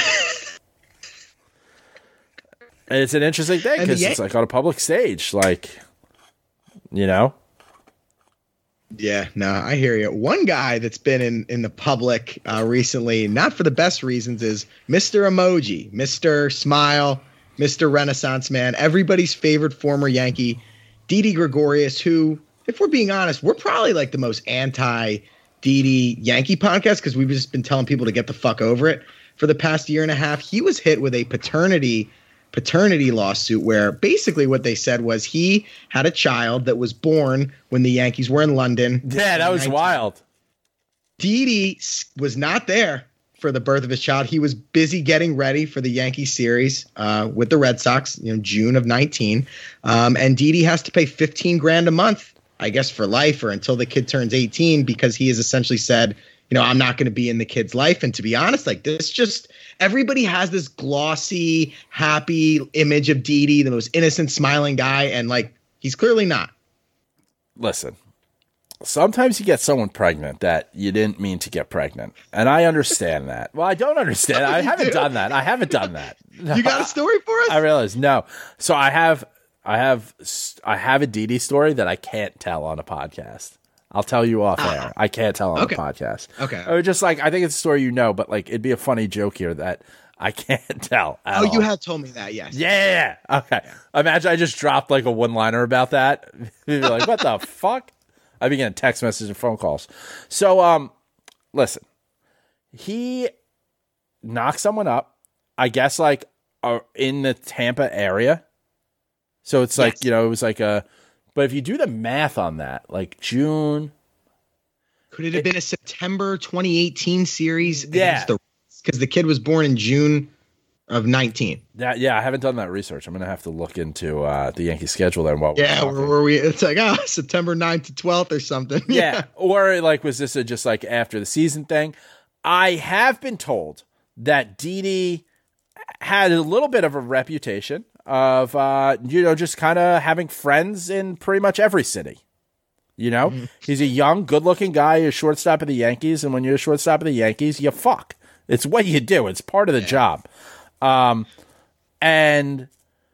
And it's an interesting thing because it's like on a public stage, like, you know? Yeah, no, I hear you. One guy that's been in, in the public uh, recently, not for the best reasons, is Mister Emoji, Mister Smile, Mister Renaissance Man, everybody's favorite former Yankee, Didi Gregorius, who, if we're being honest, we're probably like the most anti-Didi Yankee podcast because we've just been telling people to get the fuck over it for the past year and a half. He was hit with a paternity paternity lawsuit where basically what they said was he had a child that was born when the Yankees were in London. Yeah, that was wild. Didi was not there for the birth of his child. He was busy getting ready for the Yankee series uh, with the Red Sox, you know, June of nineteen. Um, and Didi has to pay fifteen grand a month, I guess, for life or until the kid turns eighteen, because he has essentially said, you know, I'm not going to be in the kid's life. And to be honest, like this, just everybody has this glossy, happy image of Didi, the most innocent, smiling guy. And like, he's clearly not. Listen, sometimes you get someone pregnant that you didn't mean to get pregnant. And I understand that. Well, I don't understand. I haven't do? done that. I haven't done that. You got a story for us? I realize. No. So I have, I have, I have a Didi story that I can't tell on a podcast. I'll tell you off air. Uh, I can't tell on okay. the podcast. Okay. Or just like, I think it's a story you know, but like, it'd be a funny joke here that I can't tell. At oh, all. you have told me that, yes. Yeah. Okay. Yeah. Imagine I just dropped like a one-liner about that. You'd be like, what the fuck? I'd be getting text messages and phone calls. So, um, listen, he knocked someone up, I guess, like uh, in the Tampa area. So it's like, yes. you know, it was like a, but if you do the math on that, like June. Could it have it, been a September twenty eighteen series? Yeah. Because the, the kid was born in June of nineteen. That, yeah, I haven't done that research. I'm going to have to look into uh, the Yankee schedule then. While yeah, we're where were we? It's like, oh, September ninth to twelfth or something. Yeah. yeah. Or like, was this a just like after the season thing? I have been told that Didi had a little bit of a reputation of, uh, you know, just kind of having friends in pretty much every city. You know, mm-hmm. He's a young, good-looking guy, a shortstop of the Yankees, and when you're a shortstop of the Yankees, you fuck. It's what you do. It's part of the yeah. job. Um, and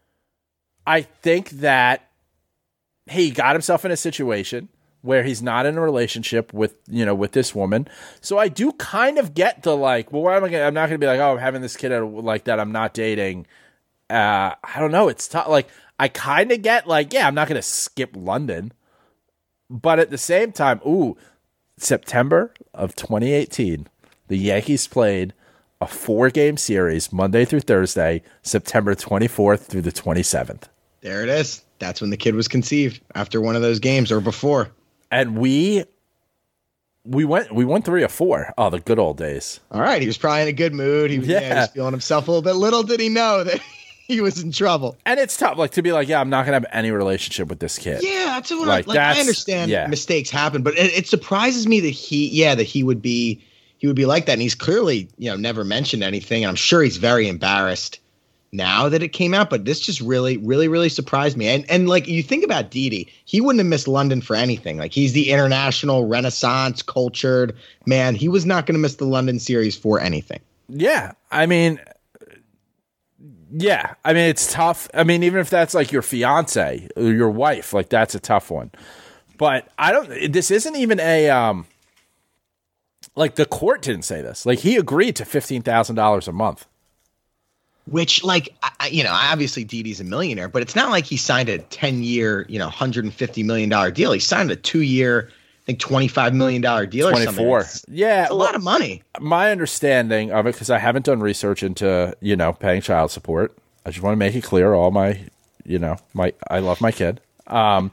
I think that he got himself in a situation where he's not in a relationship with, you know, with this woman. So I do kind of get the like, well, why am I gonna, I'm not going to be like, oh, I'm having this kid like that I'm not dating. Uh, I don't know. It's tough. Like, I kind of get like, yeah, I'm not going to skip London. But at the same time, ooh, September of twenty eighteen, the Yankees played a four-game series, Monday through Thursday, September twenty-fourth through the twenty-seventh. There it is. That's when the kid was conceived, after one of those games or before. And we we went we won three or four. Oh, the good old days. All right. He was probably in a good mood. He was, yeah. Yeah, he was feeling himself a little bit. Little did he know that he was in trouble. And it's tough, like, to be like, yeah, I'm not going to have any relationship with this kid. Yeah, that's what like, I, like, I understand yeah. mistakes happen, but it, it surprises me that he, yeah, that he would be, he would be like that. And he's clearly, you know, never mentioned anything. And I'm sure he's very embarrassed now that it came out, but this just really, really, really surprised me. And, and like, you think about Didi, he wouldn't have missed London for anything. Like, he's the international Renaissance cultured man. He was not going to miss the London series for anything. Yeah. I mean, Yeah, I mean, it's tough. I mean, even if that's like your fiance or your wife, like that's a tough one. But I don't, this isn't even a, um, like the court didn't say this. Like he agreed to fifteen thousand dollars a month. Which, like, I, you know, obviously Didi's a millionaire, but it's not like he signed a ten-year, you know, one hundred fifty million dollars deal. He signed a two-year, I think twenty-five million dollars deal or something. twenty-four. It's, yeah. it's a well, lot of money. My understanding of it, because I haven't done research into, you know, paying child support. I just want to make it clear, all my, you know, my, I love my kid, um,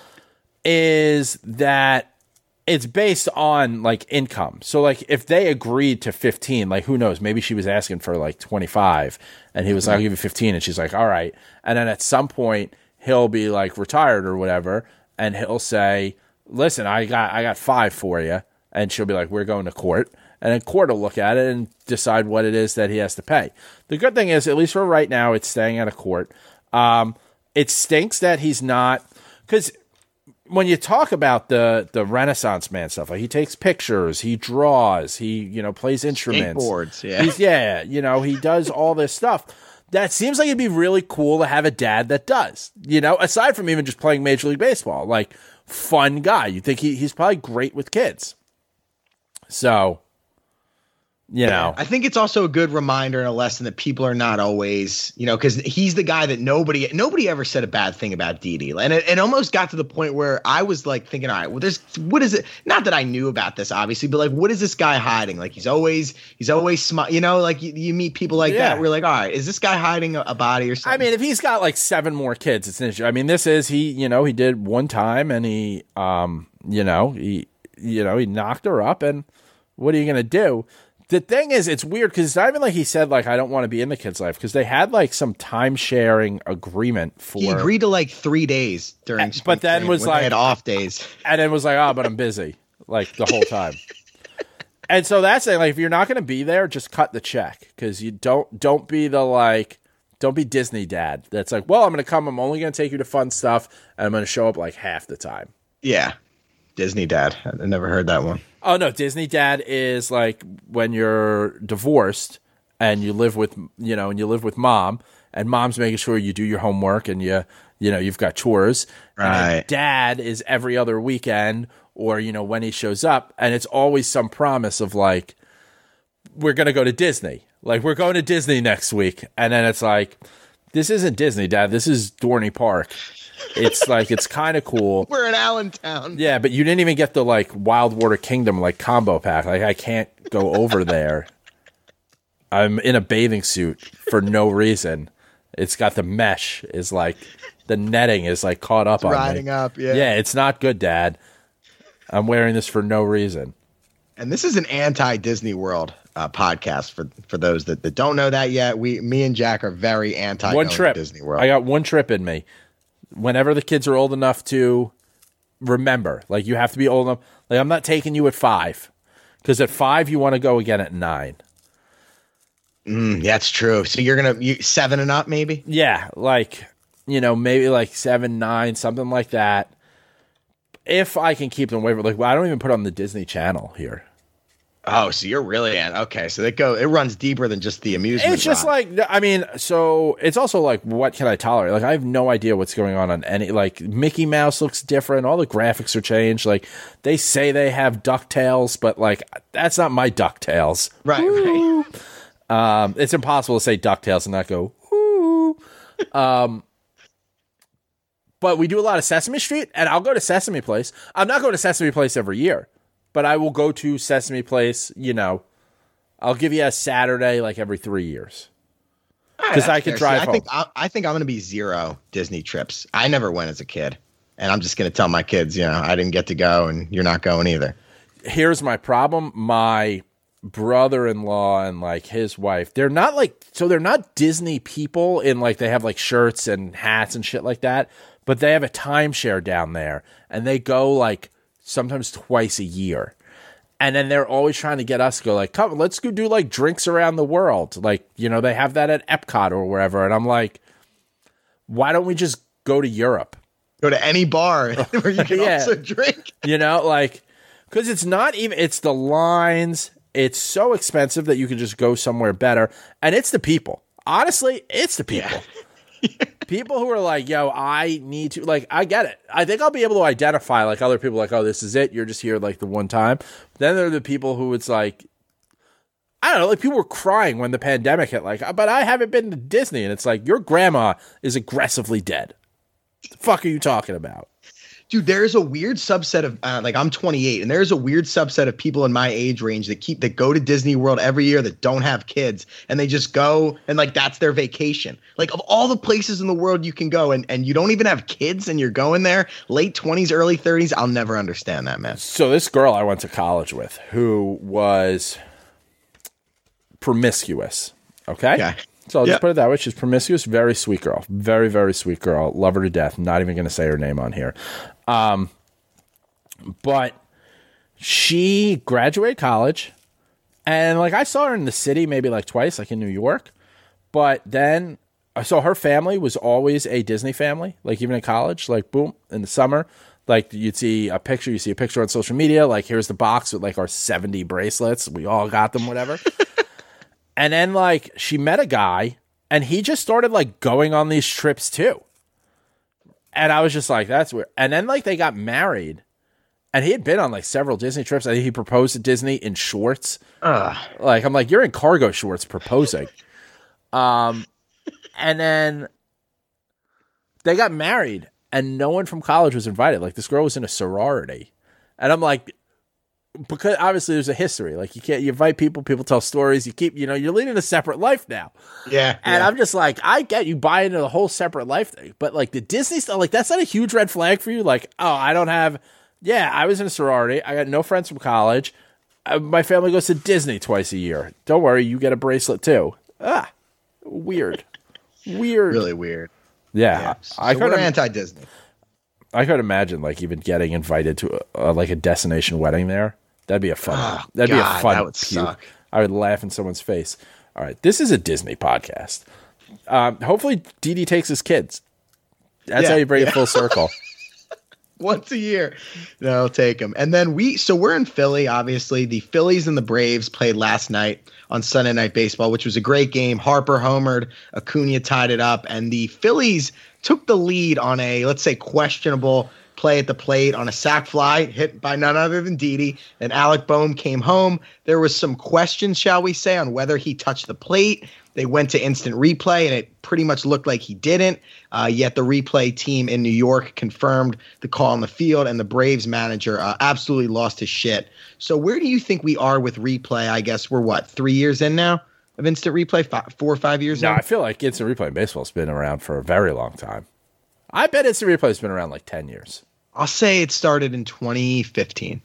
is that it's based on like income. So like if they agreed to fifteen, like who knows, maybe she was asking for like twenty-five and he was like, I'll give you fifteen. And she's like, all right. And then at some point he'll be like retired or whatever. And he'll say, listen, I got, I got five for you. And she'll be like, we're going to court. And then court will look at it and decide what it is that he has to pay. The good thing is, at least for right now, it's staying out of court. Um, it stinks that he's not, because when you talk about the the Renaissance man stuff, like he takes pictures, he draws, he you know plays instruments, skateboards, yeah, He's, yeah, you know he does all this stuff. That seems like it'd be really cool to have a dad that does. You know, aside from even just playing Major League Baseball, like fun guy. You think he he's probably great with kids. So. You know, I think it's also a good reminder and a lesson that people are not always, you know, because he's the guy that nobody nobody ever said a bad thing about Didi. And it, it almost got to the point where I was like thinking, all right, well, there's what is it? Not that I knew about this, obviously, but like, what is this guy hiding? Like, he's always he's always smart, you know, like you, you meet people like Yeah. that. We're like, all right, is this guy hiding a, a body or something? I mean, if he's got like seven more kids, it's an issue. I mean, this is he, you know, he did one time and he, um, you know, he, you know, he knocked her up. And what are you gonna do? The thing is, it's weird because it's not even like he said, like, I don't want to be in the kid's life, because they had like some time sharing agreement for. he agreed to like three days during, spring but then break was when they like had off days. and then was like, oh, but I'm busy, like the whole time. And so that's it. Like, if you're not going to be there, just cut the check, because you don't don't be the like, don't be Disney dad. That's like, well, I'm going to come. I'm only going to take you to fun stuff, and I'm going to show up like half the time. Yeah, Disney dad. I never heard that one. Oh, no. Disney dad is like when you're divorced and you live with, you know, and you live with mom, and mom's making sure you do your homework and you, you know, you've got chores. And then Right. dad is every other weekend, or, you know, when he shows up, and it's always some promise of like, we're going to go to Disney. Like, we're going to Disney next week. And then it's like, this isn't Disney, dad. This is Dorney Park. It's like, it's kind of cool. We're in Allentown. Yeah, but you didn't even get the like Wild Water Kingdom like combo pack. Like, I can't go over there. I'm in a bathing suit for no reason. It's got the mesh is like the netting is like caught up on Riding me. up, yeah. Yeah, it's not good, Dad. I'm wearing this for no reason. And this is an anti-Disney World uh, podcast for for those that, that don't know that yet. We, me and Jack are very anti One trip. Disney World. I got one trip in me. Whenever the kids are old enough to remember, like, you have to be old enough. Like, I'm not taking you at five, because at five you want to go again at nine. Mm, that's true. So you're gonna you, seven and up, maybe? Yeah, like, you know, maybe like seven, nine, something like that. If I can keep them away from, like, I don't even put on the Disney Channel here. Oh, so you're really an okay. So they go. It runs deeper than just the amusement. It's just ride. like, I mean, so it's also like, what can I tolerate? Like, I have no idea what's going on on any, like, Mickey Mouse looks different. All the graphics are changed. Like, they say they have DuckTales, but like, that's not my DuckTales. right, right. Um, it's impossible to say DuckTales and not go, ooh. Um, but we do a lot of Sesame Street, and I'll go to Sesame Place. I'm not going to Sesame Place every year, but I will go to Sesame Place, you know, I'll give you a Saturday like every three years. Because I could drive I home. think I, I think I'm going to be zero Disney trips. I never went as a kid, and I'm just going to tell my kids, you know, I didn't get to go, and you're not going either. Here's my problem. My brother-in-law and like his wife, they're not like, so they're not Disney people in like they have like shirts and hats and shit like that, but they have a timeshare down there, and they go like sometimes twice a year. And then they're always trying to get us to go like, come, let's go do like drinks around the world. Like, you know, they have that at Epcot or wherever. And I'm like, why don't we just go to Europe? Go to any bar where you can Yeah. also drink. You know, like, because it's not even, it's the lines. It's so expensive that you can just go somewhere better. And it's the people. Honestly, it's the people. People who are like, yo, I need to, like, I get it. I think I'll be able to identify, like, other people, like, oh, this is it. You're just here, like, the one time. Then there are the people who it's like, I don't know, like, people were crying when the pandemic hit, like, but I haven't been to Disney. And it's like, your grandma is aggressively dead. What the fuck are you talking about? Dude, there's a weird subset of uh, like I'm twenty-eight, and there's a weird subset of people in my age range that keep that go to Disney World every year that don't have kids, and they just go and like that's their vacation. Like of all the places in the world you can go, and and you don't even have kids, and you're going there late twenties, early thirties. I'll never understand that, man. So this girl I went to college with who was promiscuous, okay? Okay. So I'll just Yeah. put it that way. She's promiscuous, very sweet girl. Very, very sweet girl. Love her to death. Not even going to say her name on here. Um, but she graduated college, and like I saw her in the city maybe like twice, like in New York. But then, so her family was always a Disney family, like even in college, like boom, in the summer. Like you'd see a picture, you see a picture on social media, like here's the box with like our seventy bracelets. We all got them, whatever. And then, like, she met a guy, and he just started, like, going on these trips, too. And I was just like, that's weird. And then, like, they got married. And he had been on like several Disney trips. I think he proposed to Disney in shorts. Ugh. Like, I'm like, you're in cargo shorts proposing. um, and then they got married and no one from college was invited. Like, this girl was in a sorority. And I'm like, because obviously there's a history. Like, you can't, you invite people, people tell stories. You keep, you know, you're leading a separate life now. Yeah. And yeah. I'm just like, I get you buy into the whole separate life thing. But like the Disney stuff, like, that's not a huge red flag for you. Like, oh, I don't have, yeah, I was in a sorority. I got no friends from college. Uh, my family goes to Disney twice a year. Don't worry, you get a bracelet too. Ah, weird. Weird. Really weird. Yeah. Yeah. So I we're could anti-Disney. I could imagine like even getting invited to a, uh, like a destination wedding there. That'd be a fun. Oh, that'd God, be a fun. that would puke. suck. I would laugh in someone's face. All right, this is a Disney podcast. Um, hopefully, Dee Dee takes his kids. That's Yeah, how you bring yeah. it full circle. Once a year. They'll take them. And then we, so we're in Philly, obviously. The Phillies and the Braves played last night on Sunday Night Baseball, which was a great game. Harper homered, Acuna tied it up, and the Phillies took the lead on a, let's say, questionable play at the plate on a sac fly hit by none other than Didi. And Alec Boehm came home. There was some questions, shall we say, on whether he touched the plate. They went to instant replay, and it pretty much looked like he didn't. Uh, yet the replay team in New York confirmed the call on the field, and the Braves manager uh, absolutely lost his shit. So where do you think we are with replay? I guess we're, what, three years in now of instant replay? Five, four or five years No, in? I feel like instant replay in baseball has been around for a very long time. I bet instant replay has been around like ten years. I'll say it started in twenty fifteen.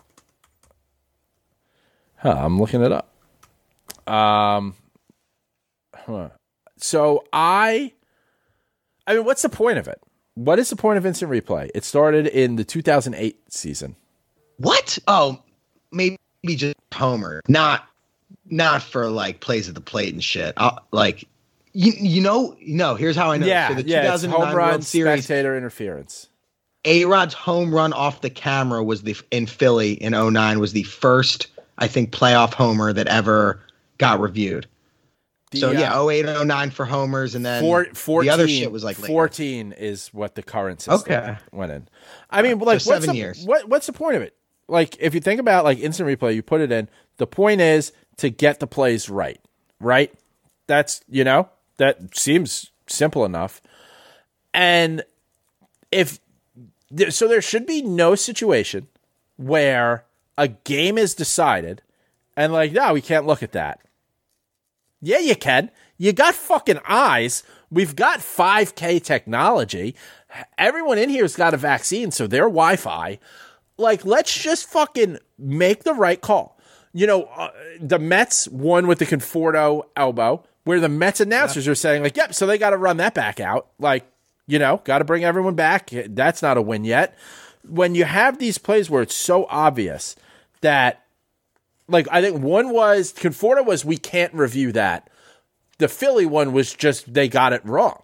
Huh, I'm looking it up. Um, huh. So I, I mean, what's the point of it? What is the point of instant replay? It started in the two thousand eight season. What? Oh, maybe just homer. Not, not for like plays at the plate and shit. I'll, like, you, you know, no. Here's how I know. Yeah, For the yeah, it's two thousand nine home run, World Series, spectator interference. A-Rod's home run off the camera was the in Philly in oh nine was the first, I think, playoff homer that ever got reviewed. The, so yeah, uh, oh eight, oh nine for homers, and then Four, fourteen, the other shit was like later. fourteen is what the current system Okay. went in. I mean, like, so what's seven the, years. What, what's the point of it? Like, if you think about like instant replay, you put it in. The point is to get the plays right, right? That's, you know, that seems simple enough. And if so, there should be no situation where a game is decided and like, no, we can't look at that. Yeah, you can. You got fucking eyes. We've got five K technology. Everyone in here's got a vaccine, so they're Wi-Fi. Like, let's just fucking make the right call. You know, uh, the Mets won with the Conforto elbow, where the Mets announcers yeah. are saying, like, yep, so they got to run that back out. Like, you know, got to bring everyone back. That's not a win yet. When you have these plays where it's so obvious that, like, I think one was, Conforto was, we can't review that. The Philly one was just, they got it wrong.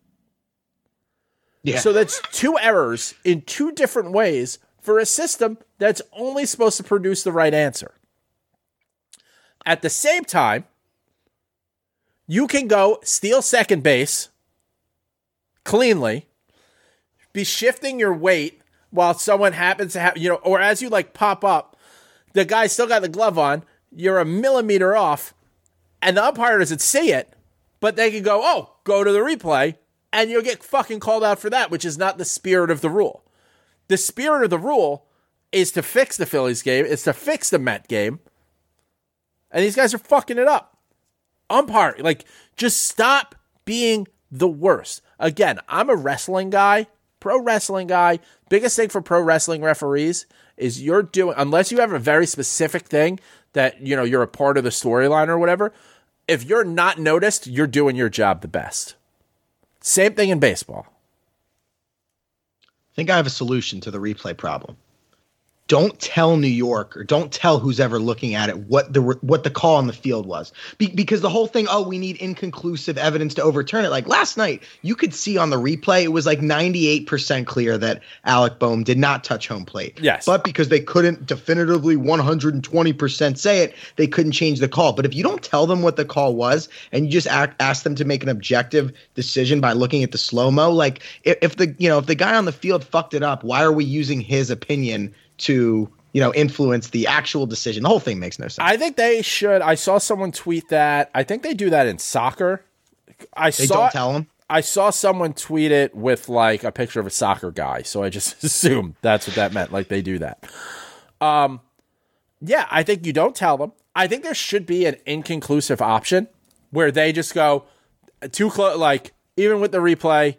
Yeah. So that's two errors in two different ways for a system that's only supposed to produce the right answer. At the same time, you can go steal second base cleanly, be shifting your weight while someone happens to have, you know, or as you like pop up, the guy still got the glove on, you're a millimeter off, and the umpire doesn't see it, but they can go, oh, go to the replay, and you'll get fucking called out for that, which is not the spirit of the rule. The spirit of the rule is to fix the Phillies game, is to fix the Met game, and these guys are fucking it up. Umpire, like, just stop being the worst. Again, I'm a wrestling guy, pro wrestling guy. Biggest thing for pro wrestling referees is you're doing, unless you have a very specific thing that, you know, you're a part of the storyline or whatever, if you're not noticed, you're doing your job the best. Same thing in baseball. I think I have a solution to the replay problem. Don't tell New York, or don't tell who's ever looking at it what the what the call on the field was, Be, because the whole thing, oh, we need inconclusive evidence to overturn it. Like last night, you could see on the replay, it was like ninety-eight percent clear that Alec Boehm did not touch home plate. Yes. But because they couldn't definitively one hundred twenty percent say it, they couldn't change the call. But if you don't tell them what the call was and you just act, ask them to make an objective decision by looking at the slow-mo, like if, if the you know if the guy on the field fucked it up, why are we using his opinion to, you know, influence the actual decision. The whole thing makes no sense. I think they should. I saw someone tweet that. I think they do that in soccer. I they saw, don't tell them. I saw someone tweet it with like a picture of a soccer guy, so I just assumed that's what that meant. Like they do that. Um, yeah, I think you don't tell them. I think there should be an inconclusive option where they just go too close, like even with the replay,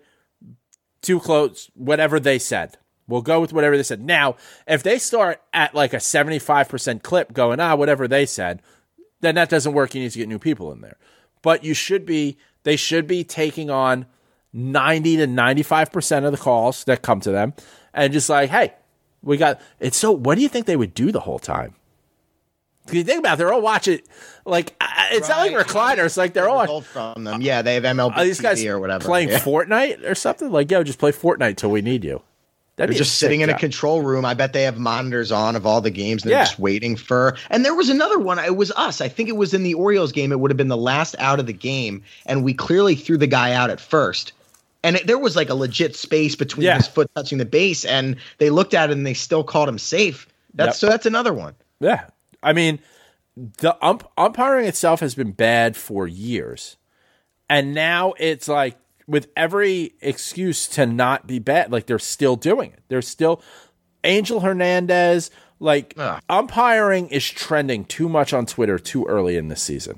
too close, whatever they said. We'll go with whatever they said. Now, if they start at like a seventy-five percent clip going, ah, whatever they said, then that doesn't work. You need to get new people in there. But you should be, they should be taking on ninety to ninety-five percent of the calls that come to them and just like, hey, we got, it's so, what do you think they would do the whole time? Because you think about it, they're all watching, like, it's Right. not like recliners, like they're all Gold from them. Yeah, they have M L B are these guys T V or whatever. playing Yeah. Fortnite or something? Like, yo, just play Fortnite till we need you. That'd They're be just sick sitting in a job. control room. I bet they have monitors on of all the games. And they're Yeah. just waiting for. And there was another one. It was us. I think it was in the Orioles game. It would have been the last out of the game, and we clearly threw the guy out at first. And it, there was like a legit space between Yeah. his foot touching the base, and they looked at it and they still called him safe. That's Yep. so. That's another one. Yeah. I mean, the ump- umpiring itself has been bad for years. And now it's like, with every excuse to not be bad, like they're still doing it. They're still Angel Hernandez, like Ugh. umpiring is trending too much on Twitter too early in this season.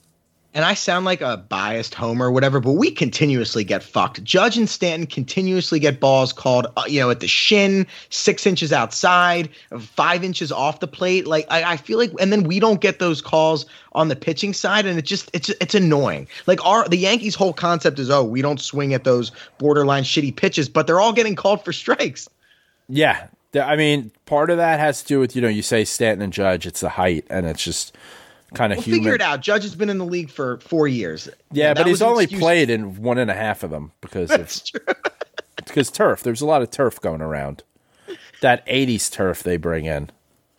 And I sound like a biased homer or whatever, but we continuously get fucked. Judge and Stanton continuously get balls called, uh, you know, at the shin, six inches outside, five inches off the plate. Like I, I feel like, and then we don't get those calls on the pitching side, and it just it's it's annoying. Like our the Yankees' whole concept is, oh, we don't swing at those borderline shitty pitches, but they're all getting called for strikes. Yeah. Th- I mean, part of that has to do with, you know, you say Stanton and Judge, it's the height, and it's just kind of We'll human. figure it out. Judge has been in the league for four years. Yeah, That but he's was an only excuse- played in one and a half of them because of That's true. because turf. There's a lot of turf going around. That eighties turf they bring in.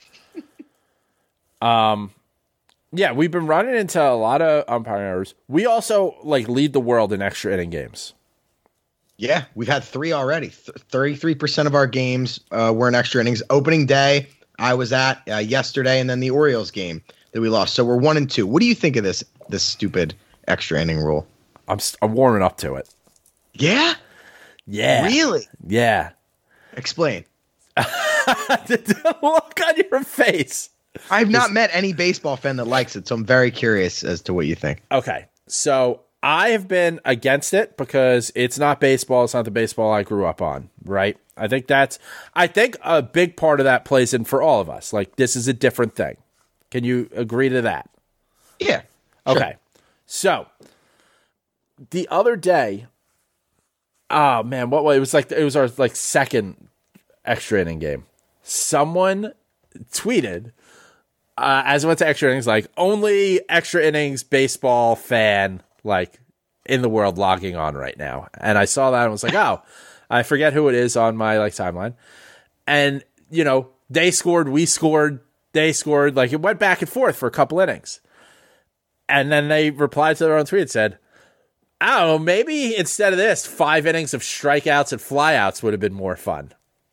Um, yeah, we've been running into a lot of umpire errors. We also like lead the world in extra inning games. Yeah, we've had three already. thirty-three percent of our games uh, were in extra innings. Opening day, I was at uh, yesterday, and then the Orioles game that we lost. So we're one and two. What do you think of this this stupid extra inning rule? I'm st- I'm warming up to it. Yeah, Yeah, really? Yeah. Explain. The look on your face. I've not met any baseball fan that likes it, so I'm very curious as to what you think. Okay, so I have been against it because it's not baseball. It's not the baseball I grew up on, right? I think that's, I think a big part of that plays in for all of us. Like, this is a different thing. Can you agree to that? Yeah. Sure. Okay. So, the other day, oh man, what was it was like, it was our like second extra inning game. Someone tweeted, uh, as I went to extra innings, like, only extra innings baseball fan, like, in the world logging on right now. And I saw that and was like, oh, I forget who it is on my, like, timeline. And, you know, they scored, we scored, they scored. Like, it went back and forth for a couple innings. And then they replied to their own tweet and said, I don't know, maybe instead of this, five innings of strikeouts and flyouts would have been more fun.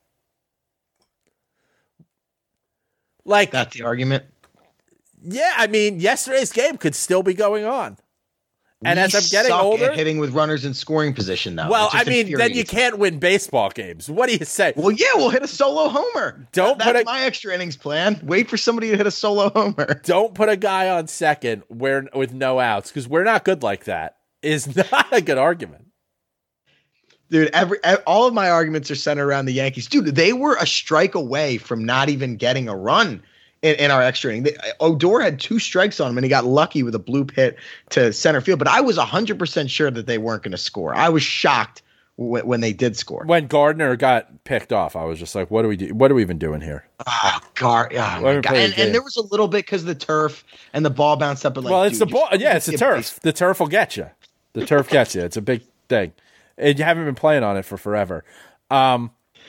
Like, That's the argument. yeah, I mean, yesterday's game could still be going on. And We as I'm getting suck older, at hitting with runners in scoring position now. well, It just I mean, then you infuriates me. can't win baseball games. What do you say? Well, yeah, we'll hit a solo homer. Don't That's put a- my extra innings plan. Wait for somebody to hit a solo homer. Don't put a guy on second where with no outs because we're not good like that. Is not a good argument. Dude, every, ev- all of my arguments are centered around the Yankees. Dude, they were a strike away from not even getting a run in, in our extra inning. They, Odor had two strikes on him, and he got lucky with a bloop hit to center field. But I was one hundred percent sure that they weren't going to score. I was shocked w- when they did score. When Gardner got picked off, I was just like, "What do we do? What are we even doing here?" Oh, God. Oh, Let my me God. play the And, game. and there was a little bit because of the turf and the ball bounced up. But like, well, it's dude, the ball. just- Yeah, it's the just turf. get- The turf will get you. The turf gets you. It's a big thing. And you haven't been playing on it for forever. Um,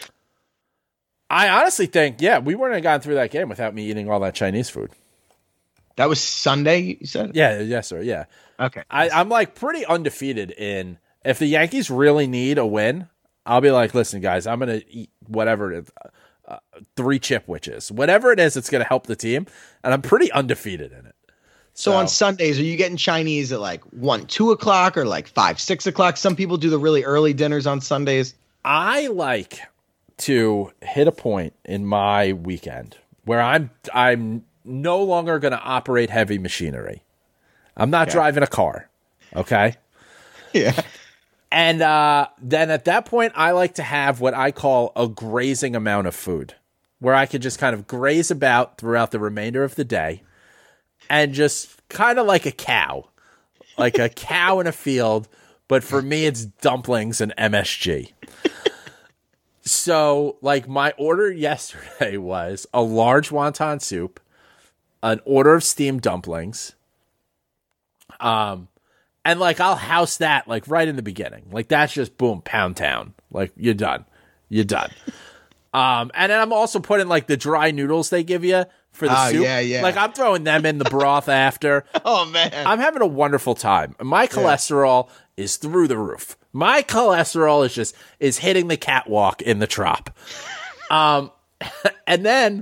I honestly think, yeah, we wouldn't have gotten through that game without me eating all that Chinese food. That was Sunday, you said? Yeah, yes, sir. Yeah. Okay. I, I'm like pretty undefeated in if the Yankees really need a win, I'll be like, listen, guys, I'm gonna eat whatever. It is. uh, three Chipwiches, whatever it is that's going to help the team, and I'm pretty undefeated in it. So, So- on Sundays, are you getting Chinese at like one, two o'clock, or like five, six o'clock? Some people do the really early dinners on Sundays. I like to hit a point in my weekend where I'm I'm no longer going to operate heavy machinery. I'm not Okay. driving a car, okay? Yeah. And uh, then at that point, I like to have what I call a grazing amount of food, where I could just kind of graze about throughout the remainder of the day, and just kind of like a cow, like a cow in a field. But for me, it's dumplings and M S G. So, like, my order yesterday was a large wonton soup, an order of steamed dumplings, um, and like I'll house that like right in the beginning. Like that's just boom, pound town. Like you're done, you're done. um, and then I'm also putting like the dry noodles they give you for the Oh, soup. yeah, yeah. Like I'm throwing them in the broth after. Oh man. I'm having a wonderful time. My cholesterol is through the roof. My cholesterol is just is hitting the catwalk in the trop. Um, and then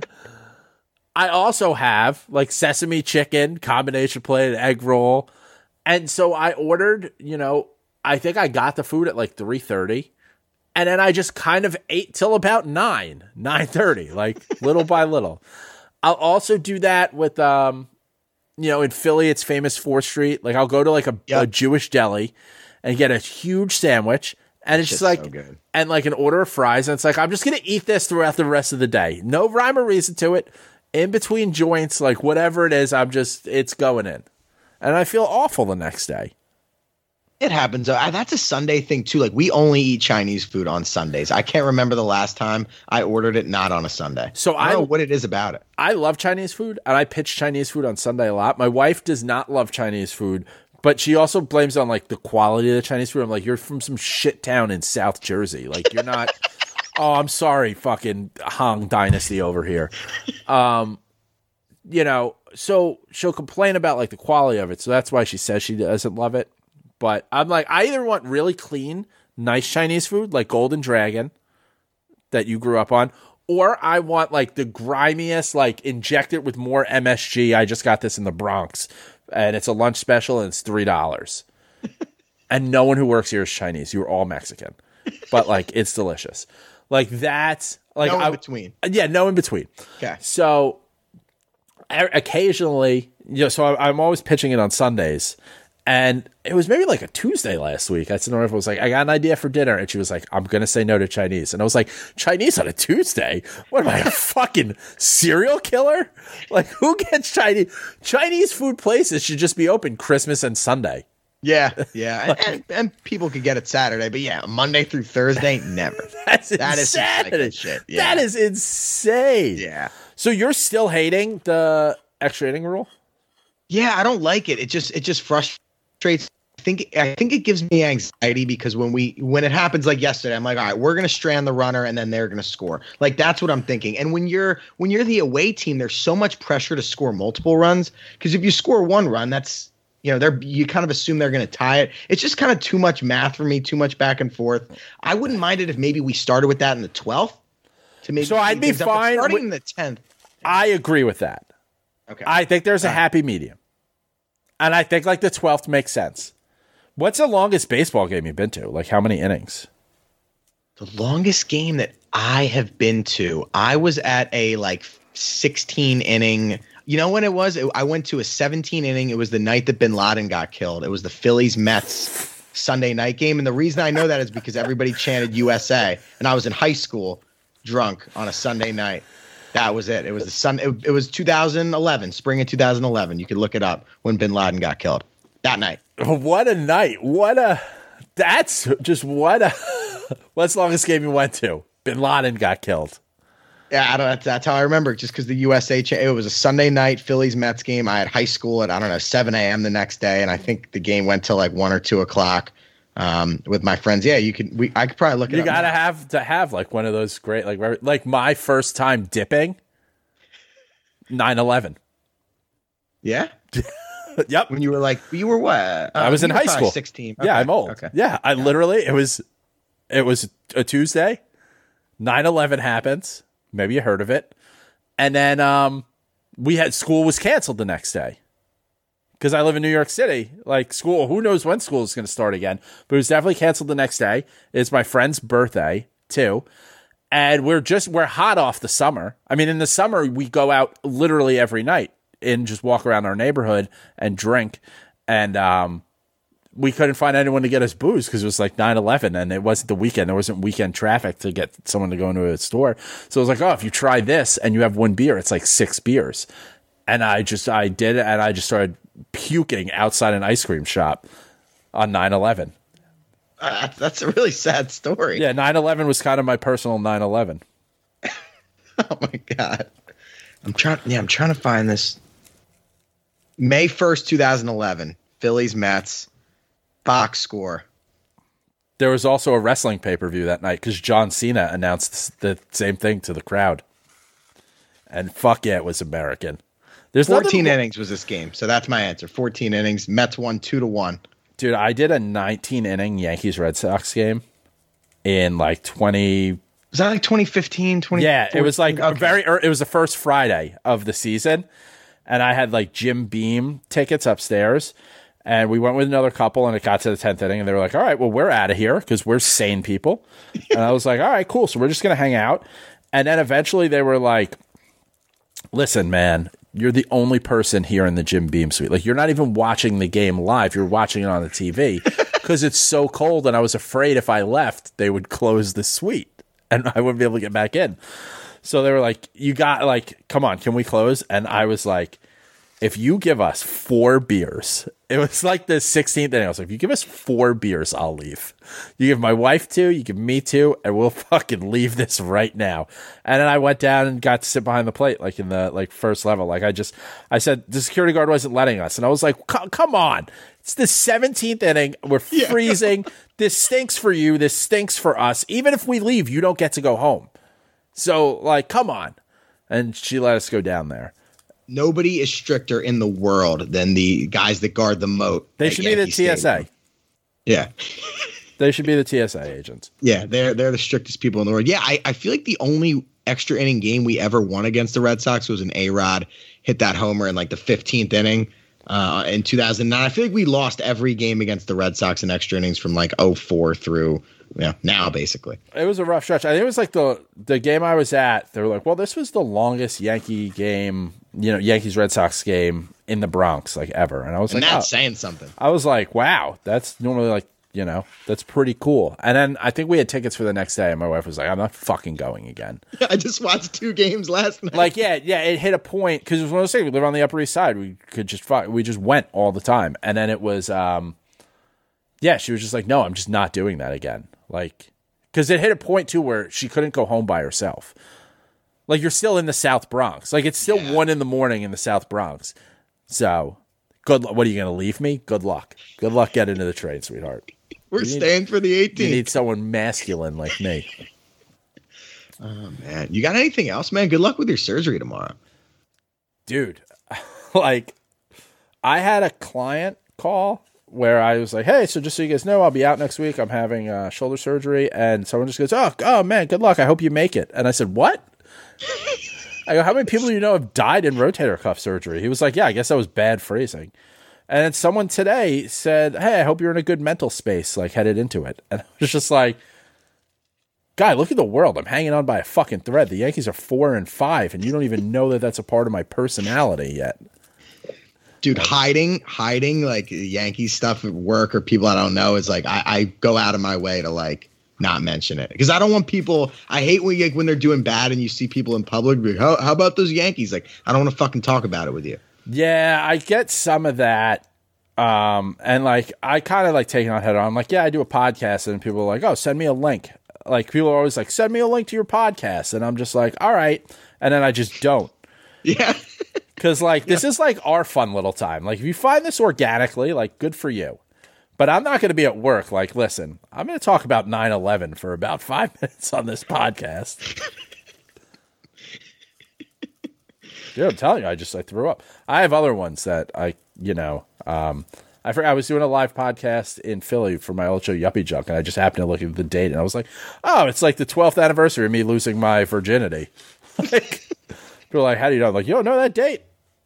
I also have like sesame chicken, combination plate, egg roll. And so I ordered, you know, I think I got the food at like three thirty. And then I just kind of ate till about nine, nine thirty, like little by little. I'll also do that with, um, you know, in Philly, it's famous fourth Street. Like I'll go to like a, Yep. a Jewish deli and get a huge sandwich. And it's Shit's just like, so good. and like an order of fries. And it's like, I'm just going to eat this throughout the rest of the day. No rhyme or reason to it. In between joints, like whatever it is, I'm just, it's going in. And I feel awful the next day. It happens. Uh, That's a Sunday thing too. Like we only eat Chinese food on Sundays. I can't remember the last time I ordered it not on a Sunday. So I don't I- know what it is about it. I love Chinese food, and I pitch Chinese food on Sunday a lot. My wife does not love Chinese food, but she also blames it on like the quality of the Chinese food. I'm like, you're from some shit town in South Jersey. Like you're not. Oh, I'm sorry, fucking Han Dynasty over here. Um, you know, so she'll complain about like the quality of it. So that's why she says she doesn't love it. But I'm like, I either want really clean, nice Chinese food like Golden Dragon that you grew up on, or I want like the grimiest, like inject it with more M S G. I just got this in the Bronx, and it's a lunch special, and it's three dollars. And no one who works here is Chinese. You're all Mexican, but like it's delicious. Like that's like No in I- between. Yeah, no in between. Okay. So o- occasionally, you know, so I, I'm always pitching it on Sundays. And it was maybe like a Tuesday last week. I said, I was like, I got an idea for dinner. And she was like, I'm going to say no to Chinese. And I was like, Chinese on a Tuesday? What am I, a fucking serial killer? Like, who gets Chinese? Chinese food places should just be open Christmas and Sunday. Yeah, yeah, and, and, and people could get it Saturday, but yeah, Monday through Thursday, never. That's That is some insanity. psycho shit. Yeah. That is insane. Yeah, So you're still hating the extra inning rule? yeah, I don't like it. It just it just frustrates. I think I think it gives me anxiety because when we when it happens like yesterday, I'm like, all right, we're gonna strand the runner and then they're gonna score. Like that's what I'm thinking. And when you're when you're the away team, there's so much pressure to score multiple runs because if you score one run, that's you know they're you kind of assume they're gonna tie it. It's just kind of too much math for me, too much back and forth. I wouldn't mind it if maybe we started with that in the twelfth. To maybe So I'd be things up, but fine starting with- in the tenth. I agree with that. Okay, I think there's a happy medium. And I think like the twelfth makes sense. What's the longest baseball game you've been to? Like how many innings? The longest game that I have been to, I was at a like sixteen inning. You know when it was? It- I went to a seventeen inning. It was the night that Bin Laden got killed. It was the Phillies Mets Sunday night game. And the reason I know that is because everybody chanted U S A. And I was in high school drunk on a Sunday night. That was it. It was the sun. It, it was two thousand eleven, spring of two thousand eleven. You could look it up when Bin Laden got killed that night. What a night. What a that's just what a what's the longest game you went to? Bin Laden got killed. Yeah, I don't. That's, that's how I remember it. Just because the U S A, cha- it was a Sunday night Phillies Mets game. I had high school at I don't know seven a.m. the next day, and I think the game went till like one or two o'clock um, with my friends. Yeah, you could. We I could probably look it You up. gotta now. have to have like one of those great like very- like my first time dipping nine eleven. Yeah, Yep. when you were like you were what? Uh, I was you in were high probably school. Sixteen. Yeah, Okay, I'm old. Okay. Yeah, I literally it was it was a Tuesday. nine eleven happens. Maybe you heard of it. And then um, we had school was canceled the next day. Because I live in New York City, like school, who knows when school is going to start again, but it was definitely canceled the next day. It's my friend's birthday too. And we're just, we're hot off the summer. I mean, in the summer, we go out literally every night and just walk around our neighborhood and drink. And um, we couldn't find anyone to get us booze because it was like nine eleven and it wasn't the weekend. There wasn't weekend traffic to get someone to go into a store. So it was like, oh, if you try this and you have one beer, it's like six beers. And I just, I did it and I just started puking outside an ice cream shop on nine eleven. Uh, that's a really sad story. Yeah, nine eleven was kind of my personal nine eleven. Oh my God. I'm trying yeah, I'm trying to find this. May first, twenty eleven. Phillies Mets box score. There was also a wrestling pay-per-view that night because John Cena announced the same thing to the crowd. And fuck yeah, it was American. There's fourteen nothing... innings was this game, so that's my answer. fourteen innings. Mets won two to one. Dude, I did a nineteen inning Yankees Red Sox game in like twenty. Was that like twenty fifteen? twenty Yeah, it was like okay. very. It was the first Friday of the season, and I had like Jim Beam tickets upstairs, and we went with another couple, and it got to the tenth inning, and they were like, "All right, well, we're out of here because we're sane people," and I was like, "All right, cool. So we're just gonna hang out," and then eventually they were like, "Listen, man." You're the only person here in the Jim Beam suite. Like, you're not even watching the game live. You're watching it on the T V because it's so cold. And I was afraid if I left, they would close the suite and I wouldn't be able to get back in. So they were like, you got like, come on, can we close? And I was like, if you give us four beers, it was like the sixteenth inning. I was like, if you give us four beers, I'll leave. You give my wife two, you give me two, and we'll fucking leave this right now. And then I went down and got to sit behind the plate, like in the like first level. Like I just, I said, the security guard wasn't letting us. And I was like, come on. It's the seventeenth inning. We're freezing. Yeah. This stinks for you. This stinks for us. Even if we leave, you don't get to go home. So like, come on. And she let us go down there. Nobody is stricter in the world than the guys that guard the moat. They should be the T S A. Yeah. They should be the T S A agents. Yeah, they're they're the strictest people in the world. Yeah, I, I feel like the only extra inning game we ever won against the Red Sox was an A-Rod hit that homer in like the fifteenth inning uh, in two thousand nine. I feel like we lost every game against the Red Sox in extra innings from like oh four through you know, now, basically. It was a rough stretch. I think it was like the the game I was at. They were like, well, this was the longest Yankee game, you know, Yankees Red Sox game in the Bronx, like ever. And I was and like, that's oh. saying something. I was like, wow, that's normally like, you know, that's pretty cool. And then I think we had tickets for the next day, and my wife was like, I'm not fucking going again. I just watched two games last night. Like, yeah, yeah, it hit a point because it was one of those things. We live on the Upper East Side. We could just fuck, we just went all the time. And then it was, um, yeah, she was just like, no, I'm just not doing that again. Like, because it hit a point too where she couldn't go home by herself. Like, you're still in the South Bronx. Like, it's still yeah. one in the morning in the South Bronx. So, good. Lo- what are you going to leave me? Good luck. Good luck getting into the train, sweetheart. We're you staying need, for the eighteenth. You need someone masculine like me. Oh, man. You got anything else, man? Good luck with your surgery tomorrow. Dude, like, I had a client call where I was like, hey, so just so you guys know, I'll be out next week. I'm having uh, shoulder surgery. And someone just goes, oh, oh, man, good luck. I hope you make it. And I said, what? I go, how many people do you know have died in rotator cuff surgery? He was like, yeah, I guess that was bad phrasing. And then someone today said, hey, I hope you're in a good mental space, like headed into it. And I was just like, guy, look at the world. I'm hanging on by a fucking thread. The Yankees are four and five, and you don't even know that that's a part of my personality yet. Dude, hiding, hiding like Yankee stuff at work or people I don't know is like, I, I go out of my way to like not mention it because I don't want people. I hate when like, when they're doing bad and you see people in public. Be like, how, how about those Yankees? Like, I don't want to fucking talk about it with you. Yeah, I get some of that. Um, and like, I kind of like taking on head on. I'm like, yeah, I do a podcast, and people are like, oh, send me a link. Like, people are always like, send me a link to your podcast. And I'm just like, all right. And then I just don't. Yeah. Cause like, this yeah. is like our fun little time. Like, if you find this organically, like, good for you. But I'm not going to be at work. Like, listen, I'm going to talk about nine eleven for about five minutes on this podcast. Dude, I'm telling you, I just I threw up. I have other ones that I, you know, um, I forgot I was doing a live podcast in Philly for my old show Yuppie Junk, and I just happened to look at the date, and I was like, oh, it's like the twelfth anniversary of me losing my virginity. Like, people are like, how do you know? I'm like, you don't know that date.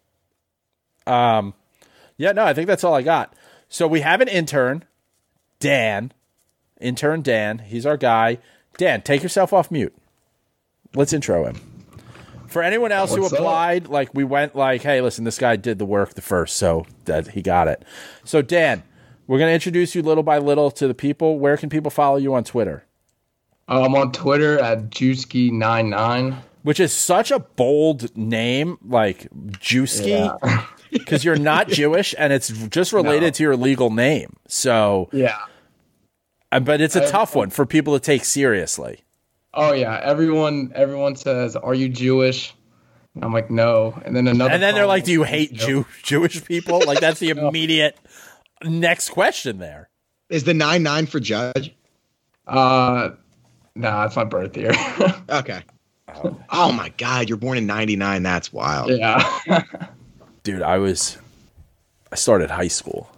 Um, yeah, no, I think that's all I got. So we have an intern, Dan. Intern Dan. He's our guy. Dan, take yourself off mute. Let's intro him. For anyone else What's who applied, up? like we went like, hey, listen, this guy did the work the first, so that he got it. So Dan, we're going to introduce you little by little to the people. Where can people follow you on Twitter? Uh, I'm on Twitter at Juicy ninety-nine. Which is such a bold name, like Juicy, because yeah. you're not Jewish, and it's just related no. to your legal name. So yeah, but it's a I, tough one for people to take seriously. Oh yeah, everyone everyone says, "Are you Jewish?" And I'm like, "No." And then another, and then they're like, "Do you hate Jew Jewish people?" Like that's the immediate next question. There is the nine nine for Judge. Uh, nah, it's my birth year. Okay. Oh my God, you're born in ninety-nine. That's wild. Yeah. Dude, I was, I started high school.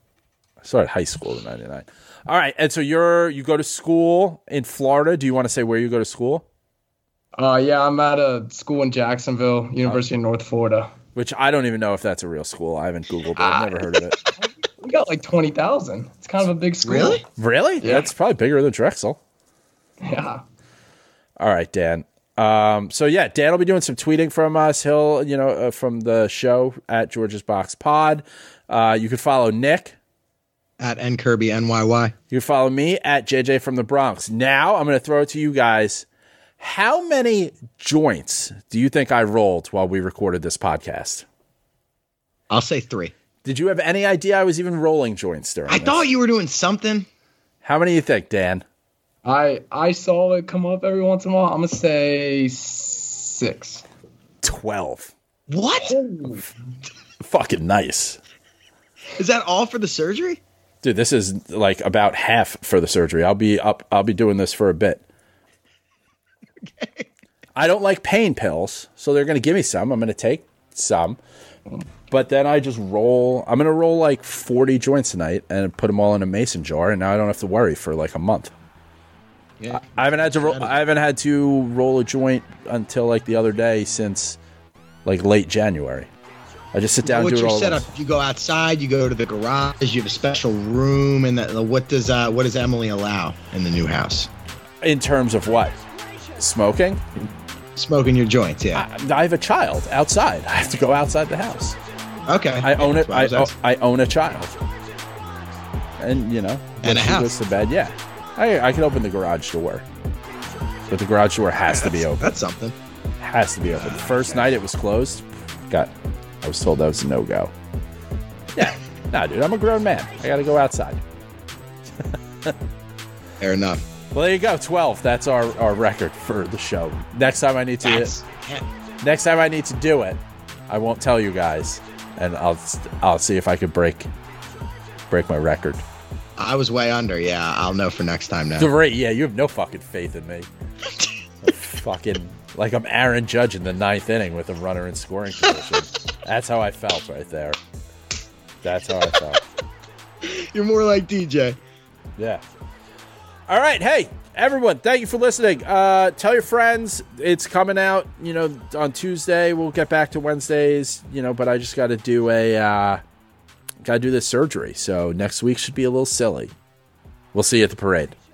I started high school in ninety-nine. All right. And so you're, you go to school in Florida. Do you want to say where you go to school? Uh, yeah, I'm at a school in Jacksonville, University of North Florida. Which I don't even know if that's a real school. I haven't Googled it. I've never heard of it. We got like twenty thousand. It's kind of a big school. Really? Really? Yeah. That's probably bigger than Drexel. Yeah. All right, Dan. Um, so yeah, Dan will be doing some tweeting from us. He'll, you know, uh, from the show at George's Box Pod. Uh, you can follow Nick at N Kirby N Y Y. You can follow me at J J from the Bronx. Now I'm going to throw it to you guys. How many joints do you think I rolled while we recorded this podcast? I'll say three. Did you have any idea I was even rolling joints during I this? thought you were doing something. How many do you think, Dan? I I saw it come up every once in a while. I'm gonna say six. Twelve. What? Fucking nice. Is that all for the surgery? Dude, this is like about half for the surgery. I'll be up. I'll be doing this for a bit. Okay. I don't like pain pills, so they're gonna give me some. I'm gonna take some, but then I just roll. I'm gonna roll like forty joints tonight and put them all in a mason jar, and now I don't have to worry for like a month. Yeah, I haven't had to. Ro- I haven't had to roll a joint until like the other day since like late January. I just sit down What's and do it your all. setup? You go outside. You go to the garage. You have a special room, and that. What does uh, what does Emily allow in the new house? In terms of what? Smoking? Smoking your joints. Yeah. I, I have a child outside. I have to go outside the house. Okay. I own it. I, I, I own a child, and you know, when and a she house. goes to bed. Yeah. I, I can open the garage door, but the garage door has yeah, to be open. That's something. Has to be open. The first night it was closed. Got, I was told that was a no go. Yeah, nah, dude, I'm a grown man. I got to go outside. Fair enough. Well, there you go. twelve. That's our, our record for the show. Next time I need to. That's, next time I need to do it, I won't tell you guys, and I'll I'll see if I could break break my record. I was way under. Yeah, I'll know for next time now. Great. Yeah, you have no fucking faith in me. Fucking like I'm Aaron Judge in the ninth inning with a runner in scoring position. That's how I felt right there. That's how I felt. You're more like D J. Yeah. All right. Hey, everyone. Thank you for listening. Uh, tell your friends. It's coming out, you know, on Tuesday. We'll get back to Wednesdays, you know, but I just got to do a, uh, got to do this surgery. So next week should be a little silly. We'll see you at the parade.